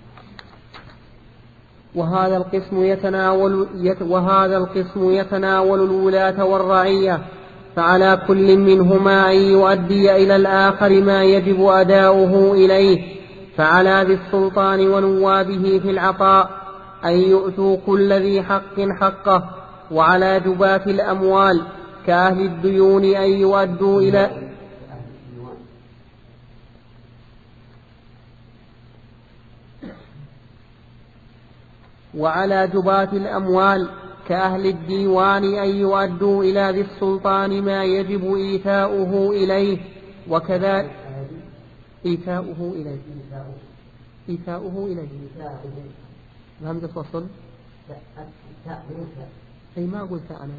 وهذا القسم يتناول يت وهذا القسم يتناول الولاة والرعية، فعلى كل منهما أن يؤدي إلى الآخر ما يجب أداؤه إليه. فعلى ذي السلطان ونوابه في العطاء أن يؤتوا كل ذي حق حقه، وعلى جباة الأموال كأهل الديون أن يؤدوا إلى وعلى جباة الأموال كأهل الديوان أن يؤدوا إلى ذي السلطان ما يجب إيتاؤه إليه. وكذلك إيتاؤه إليه. إيتاؤه إليه. همزة وصل. أي ما قلت أنا.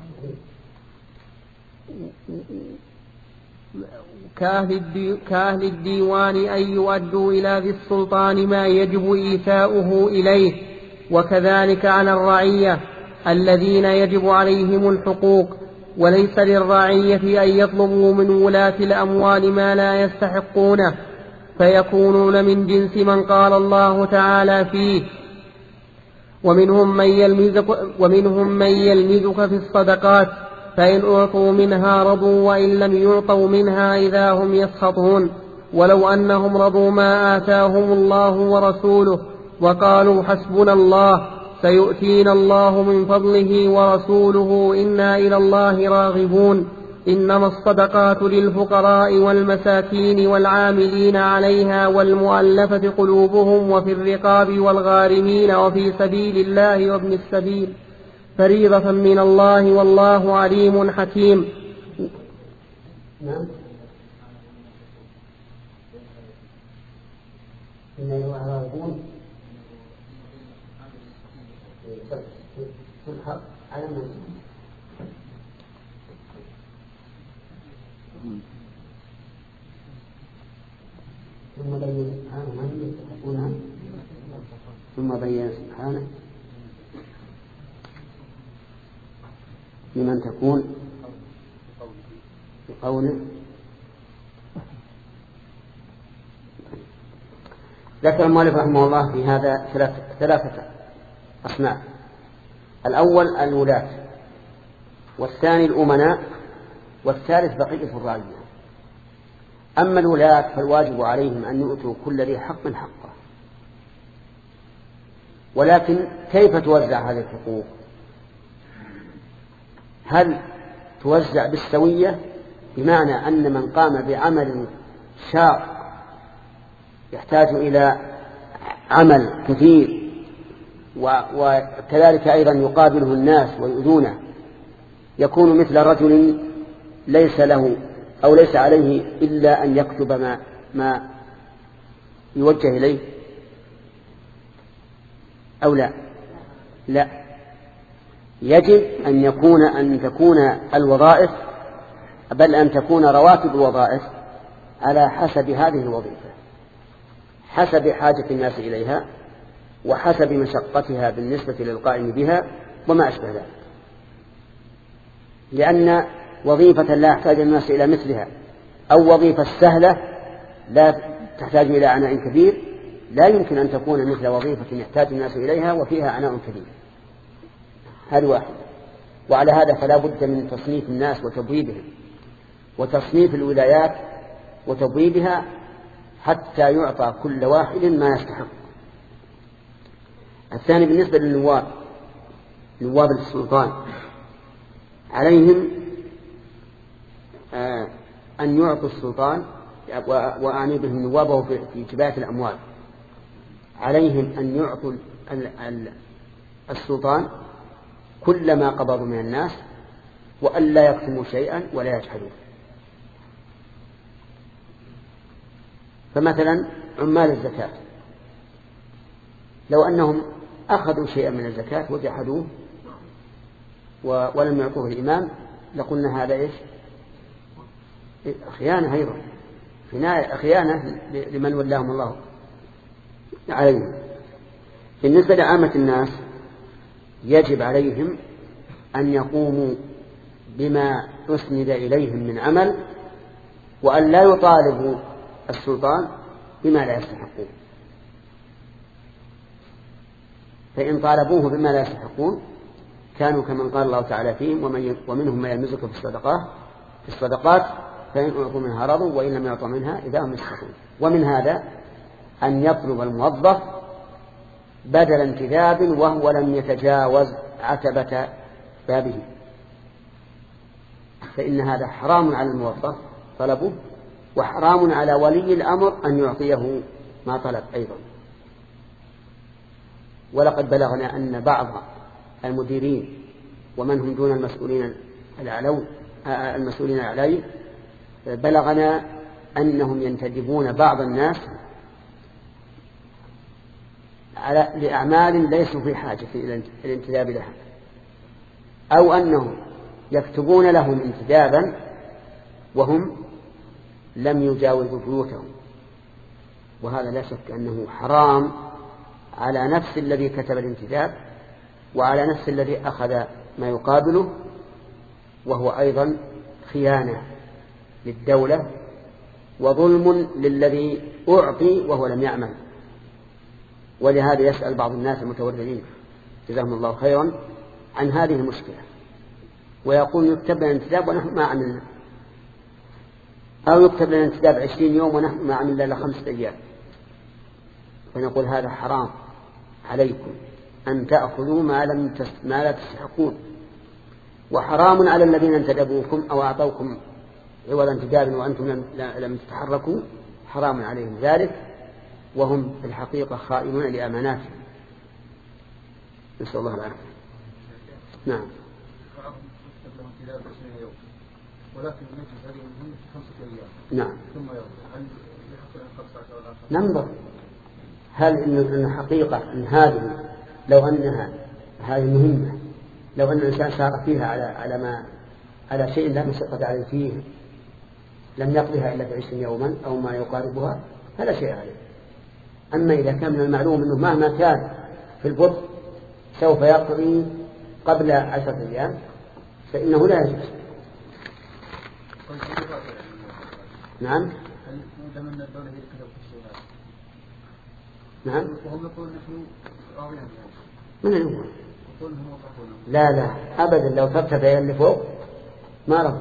كأهل, الدي... كأهل الديوان أن يؤدوا إلى ذي السلطان ما يجب إيتاؤه إليه، وكذلك على الرعية الذين يجب عليهم الحقوق، وليس للرعية أن يطلبوا من ولاة الأموال ما لا يستحقونه، فيكونون من جنس من قال الله تعالى فيه: ومنهم من يلمزك, ومنهم من يلمزك في الصدقات فإن أعطوا منها رضوا وإن لم يعطوا منها إذا هم يسخطون، ولو أنهم رضوا ما آتاهم الله ورسوله وقالوا حسبنا الله سيؤتينا الله من فضله ورسوله إنا إلى الله راغبون. إنما الصدقات للفقراء والمساكين والعاملين عليها والمؤلفة قلوبهم وفي الرقاب والغارمين وفي سبيل الله وابن السبيل فريضة من الله والله عليم حكيم. نعم. إن يراغبون في الحق على من ثم بين سبحانه من يستحقونها ثم بين سبحانه لمن تكون بقوله. ذكر المؤلف رحمه الله في هذا ثلاثة أصناف: الأول الولاة، والثاني الأمناء، والثالث بقية الرعية. أما الولاة فالواجب عليهم أن يؤتوا كل ذي حق حقه، ولكن كيف توزع هذه الحقوق؟ هل توزع بالسوية، بمعنى أن من قام بعمل شاق يحتاج إلى عمل كثير وكذلك أيضا يقابله الناس ويؤذونه يكون مثل رجل ليس له أو ليس عليه إلا أن يكتب ما, ما يوجه إليه، أو لا؟ لا، يجب أن يكون أن تكون الوظائف بل أن تكون رواتب الوظائف على حسب هذه الوظيفة، حسب حاجة الناس إليها وحسب مشقتها بالنسبة للقائم بها وما أشبه ذلك. لأن وظيفة لا يحتاج الناس إلى مثلها أو وظيفة سهلة لا تحتاج إلى عناء كبير لا يمكن أن تكون مثل وظيفة يحتاج الناس إليها وفيها عناء كبير. هذا واحد. وعلى هذا فلا بد من تصنيف الناس وتبويبهم وتصنيف الولايات وتبويبها حتى يعطى كل واحد ما يستحق. الثاني بالنسبة للنواب، نواب السلطان، عليهم أن يعطوا السلطان، وأعني بهم نوابه في جباية الأموال، عليهم أن يعطوا السلطان كل ما قبضوا من الناس وأن لا يكتموا شيئا ولا يجحدوا. فمثلا عمال الزكاة لو أنهم أخذوا شيئا من الزكاة وجحدوه ولم يعطوه الإمام لقلنا هذا إيش؟ خيانة أيضا، خيانة لمن ولاهم الله عليهم. بالنسبة لعامة الناس يجب عليهم أن يقوموا بما أسند إليهم من عمل وأن لا يطالبوا السلطان بما لا يستحقون، فإن طالبوه بما لا يستحقون كانوا كمن قال الله تعالى فيهم: ومنهم من يلمزك في الصدقات في الصدقات فإن أعطوا منها رضوا وإن لم يعطوا منها إذا هم يسخطون. ومن هذا أن يطلب الموظف بدل انتداب وهو لم يتجاوز عتبة بابه، فإن هذا حرام على الموظف طلبه، وحرام على ولي الأمر أن يعطيه ما طلب أيضا. ولقد بلغنا أن بعض المديرين ومن هم دون المسؤولين الأعلون المسؤولين الأعلين بلغنا أنهم ينتدبون بعض الناس على لأعمال ليسوا في حاجة إلى الانتداب لها، أو أنهم يكتبون لهم انتدابا وهم لم يجاوزوا بيوتهم، وهذا لا شك أنه حرام على نفس الذي كتب الانتداب وعلى نفس الذي أخذ ما يقابله، وهو أيضا خيانة للدولة وظلم للذي أعطي وهو لم يعمل. ولهذا يسأل بعض الناس المتورطين جزاهم الله خيرا عن هذه المشكلة، ويقول يكتب لنا انتداب ونحن ما عملنا، أو يكتب لنا انتداب عشرين يوم ونحن ما عملنا إلا خمسة أيام، فنقول هذا حرام عليكم أن تأخذوا ما لم ما لا تستحقون، وحرام على الذين انتدبوكم أو أعطوكم عوض انتداب وأنتم لم تتحركوا، حرام عليهم ذلك، وهم في الحقيقة خائنون لأماناتهم، نسأل الله العافية. نعم. ولكن نجد هذه المهمة في خمسة أيام. نعم. ثم يرجع. هل يحصل أن خمسة عشر ولا آخر؟ ننظر هل إن حقيقة أن هذه لو أنها هذه مهمة لو أن الإنسان سار فيها على على ما على شيء لا مشقة عليه فيه لم يقضيها إلا في عشرين يوما أو ما يقاربها فلا شيء عليه. أما إذا كان من المعلوم أنه مهما كان في البطء سوف يقضي قبل عشرة أيام فإنه لا يجوز. نعم. نعم. وهم يقولون نحن راضين من يقول؟ لا لا أبدا، لو ترتفع اللي فوق ما رضي،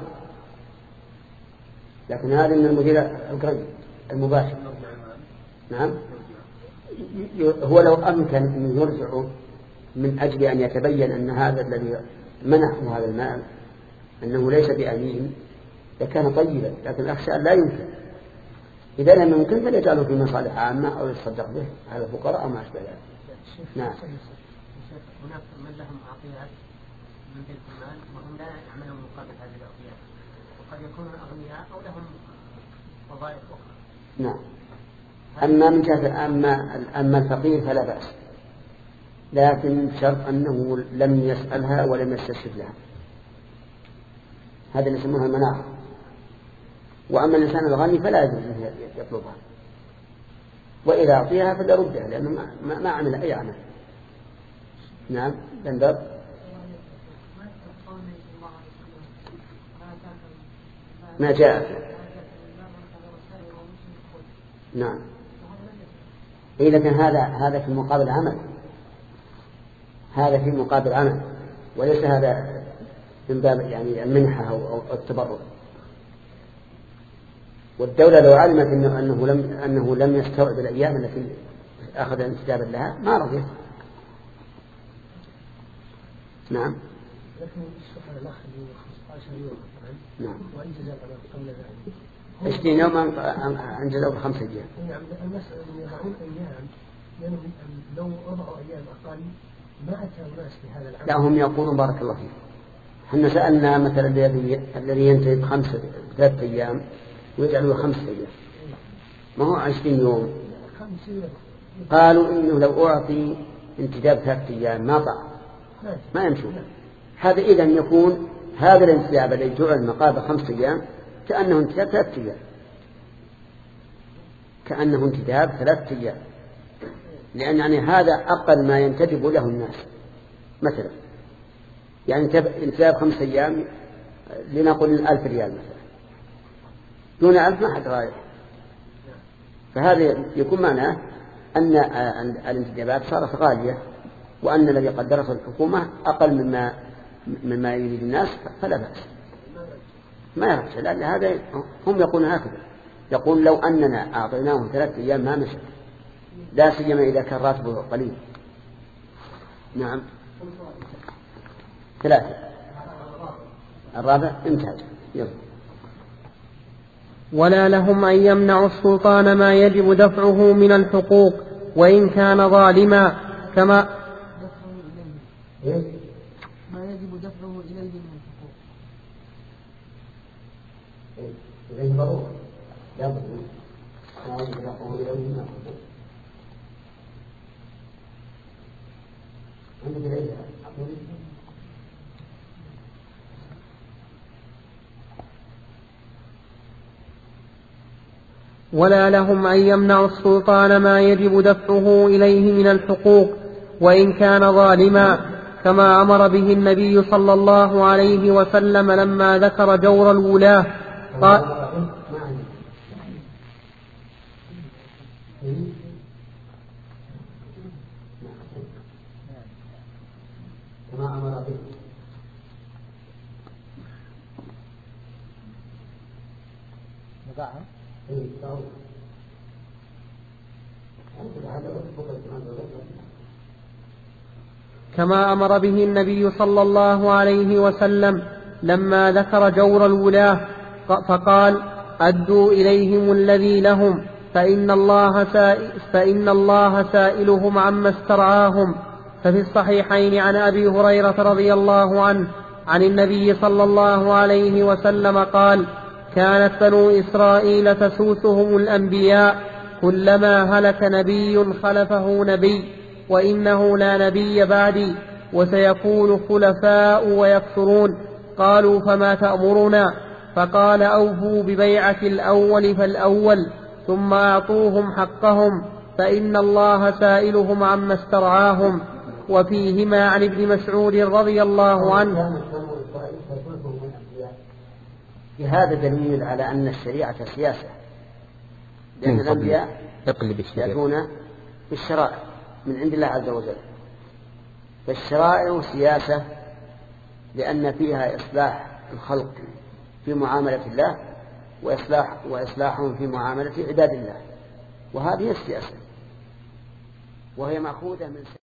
لكن هذا من المدير القريب المباشر. نعم. هو لو أمكن أن يرجعوا من أجل أن يتبين أن هذا الذي منحه هذا المال أنه ليس بأمين لكان طيبا، لكن أخشى أن لا يمكن. إذا لم يمكن فليجعله في مصالح عامة أو يتصدق به على الفقراء أو ما أشبه ذلك. نعم. هناك من لهم عطيات من بيت المال وهم لا يعملون مقابل هذه العطيات، وقد يكونون أغنياء أو لهم وظائف أخرى. نعم. أما من جهة أما أما الفقير فلا بأس، لكن شرط أنه لم يسألها ولم يستشف لها، هذا اللي يسمونها المناخ. وأما الإنسان الغني فلا يجوز أن يطلبها، وإذا أعطيها فليردها لأنه ما, ما عمل أي عمل. نعم. بندر. ما جاء. نعم. إيه لكن هذا هذا في مقابل عمل، هذا في مقابل عمل وليس هذا من باب يعني المنحة أو التبرع. والدولة لو علمت إنه أنه لم أنه لم يستوعب الأيام التي أخذ انتدابا لها ما رضيت. نعم. لكن السؤال الآخر خمسة عشر يوم. نعم. وإن جزاء قبل ذلك. عشرين يوما عن جزاء بخمسة أيام. نعم. المسألة أن يضعون أيام لأنهم لو وضعوا أيام أقل ما أتى الناس بهذا العمل. لا هم يقولون بارك الله فيك. احنا سألنا مثلا الذي الذي ينتهي بخمسة ثلاثة أيام ويجعلوا خمسة أيام ما هو عشرين يوم. قالوا إنه لو أعطي انتداب ثلاثة أيام ما طع ما يمشي. هذا إذن يكون هذا الانتداب الذي جعل مقابل خمسة أيام كأنه انتداب ثلاثة أيام كأنه انتداب ثلاثة أيام لأن يعني هذا أقل ما ينتدب له الناس. مثلا يعني انتداب خمسة أيام لنقول ألف ريال مثلا، دون ألف ما حد رايح. فهذا يكون معناه أن الانتدابات صارت غالية وأن الذي قدرته الحكومة أقل مما مما يريد الناس فلا بأس ما يرجع. لأن هذا هم يقولون هكذا، يقول لو أننا أعطيناهم ثلاثة أيام ما مشى، لا سيما إذا كان راتبه قليل. نعم. ثلاثة. الرابع انتهى. يلا. ولا لهم أن يمنعوا السلطان ما يجب دفعه من الحقوق وإن كان ظالما كما ما يجب دفعه إليه من الحقوق. إليه ضرورة يضرب ما يطلقه إليه ما عندك ليس ولا لهم أن يمنعوا السلطان ما يجب دفعه إليه من الحقوق وإن كان ظالما، كما أمر به النبي صلى الله عليه وسلم لما ذكر جور الولاة قال كما أمر به كما أمر به النبي صلى الله عليه وسلم لما ذكر جور الولاة فقال أدوا إليهم الذي لهم فإن الله, سائل فإن الله سائلهم عما استرعاهم. ففي الصحيحين عن أبي هريرة رضي الله عنه عن النبي صلى الله عليه وسلم قال كانت بنو إسرائيل تسوسهم الأنبياء كلما هلك نبي خلفه نبي وإنه لا نبي بعدي وسيكون خلفاء ويكثرون. قالوا فما تأمرنا؟ فقال أوفوا ببيعة الأول فالأول ثم أعطوهم حقهم فإن الله سائلهم عما استرعاهم. وفيهما عن ابن مسعود رضي الله عنه. هذا دليل على أن الشريعة سياسة، لأن الأنبياء يأتون بالشرائع من عند الله عز وجل، فالشرائع سياسة لأن فيها إصلاح الخلق في معاملة الله وإصلاح وإصلاحهم في معاملة عباد الله، وهذه السياسة وهي مأخوذة من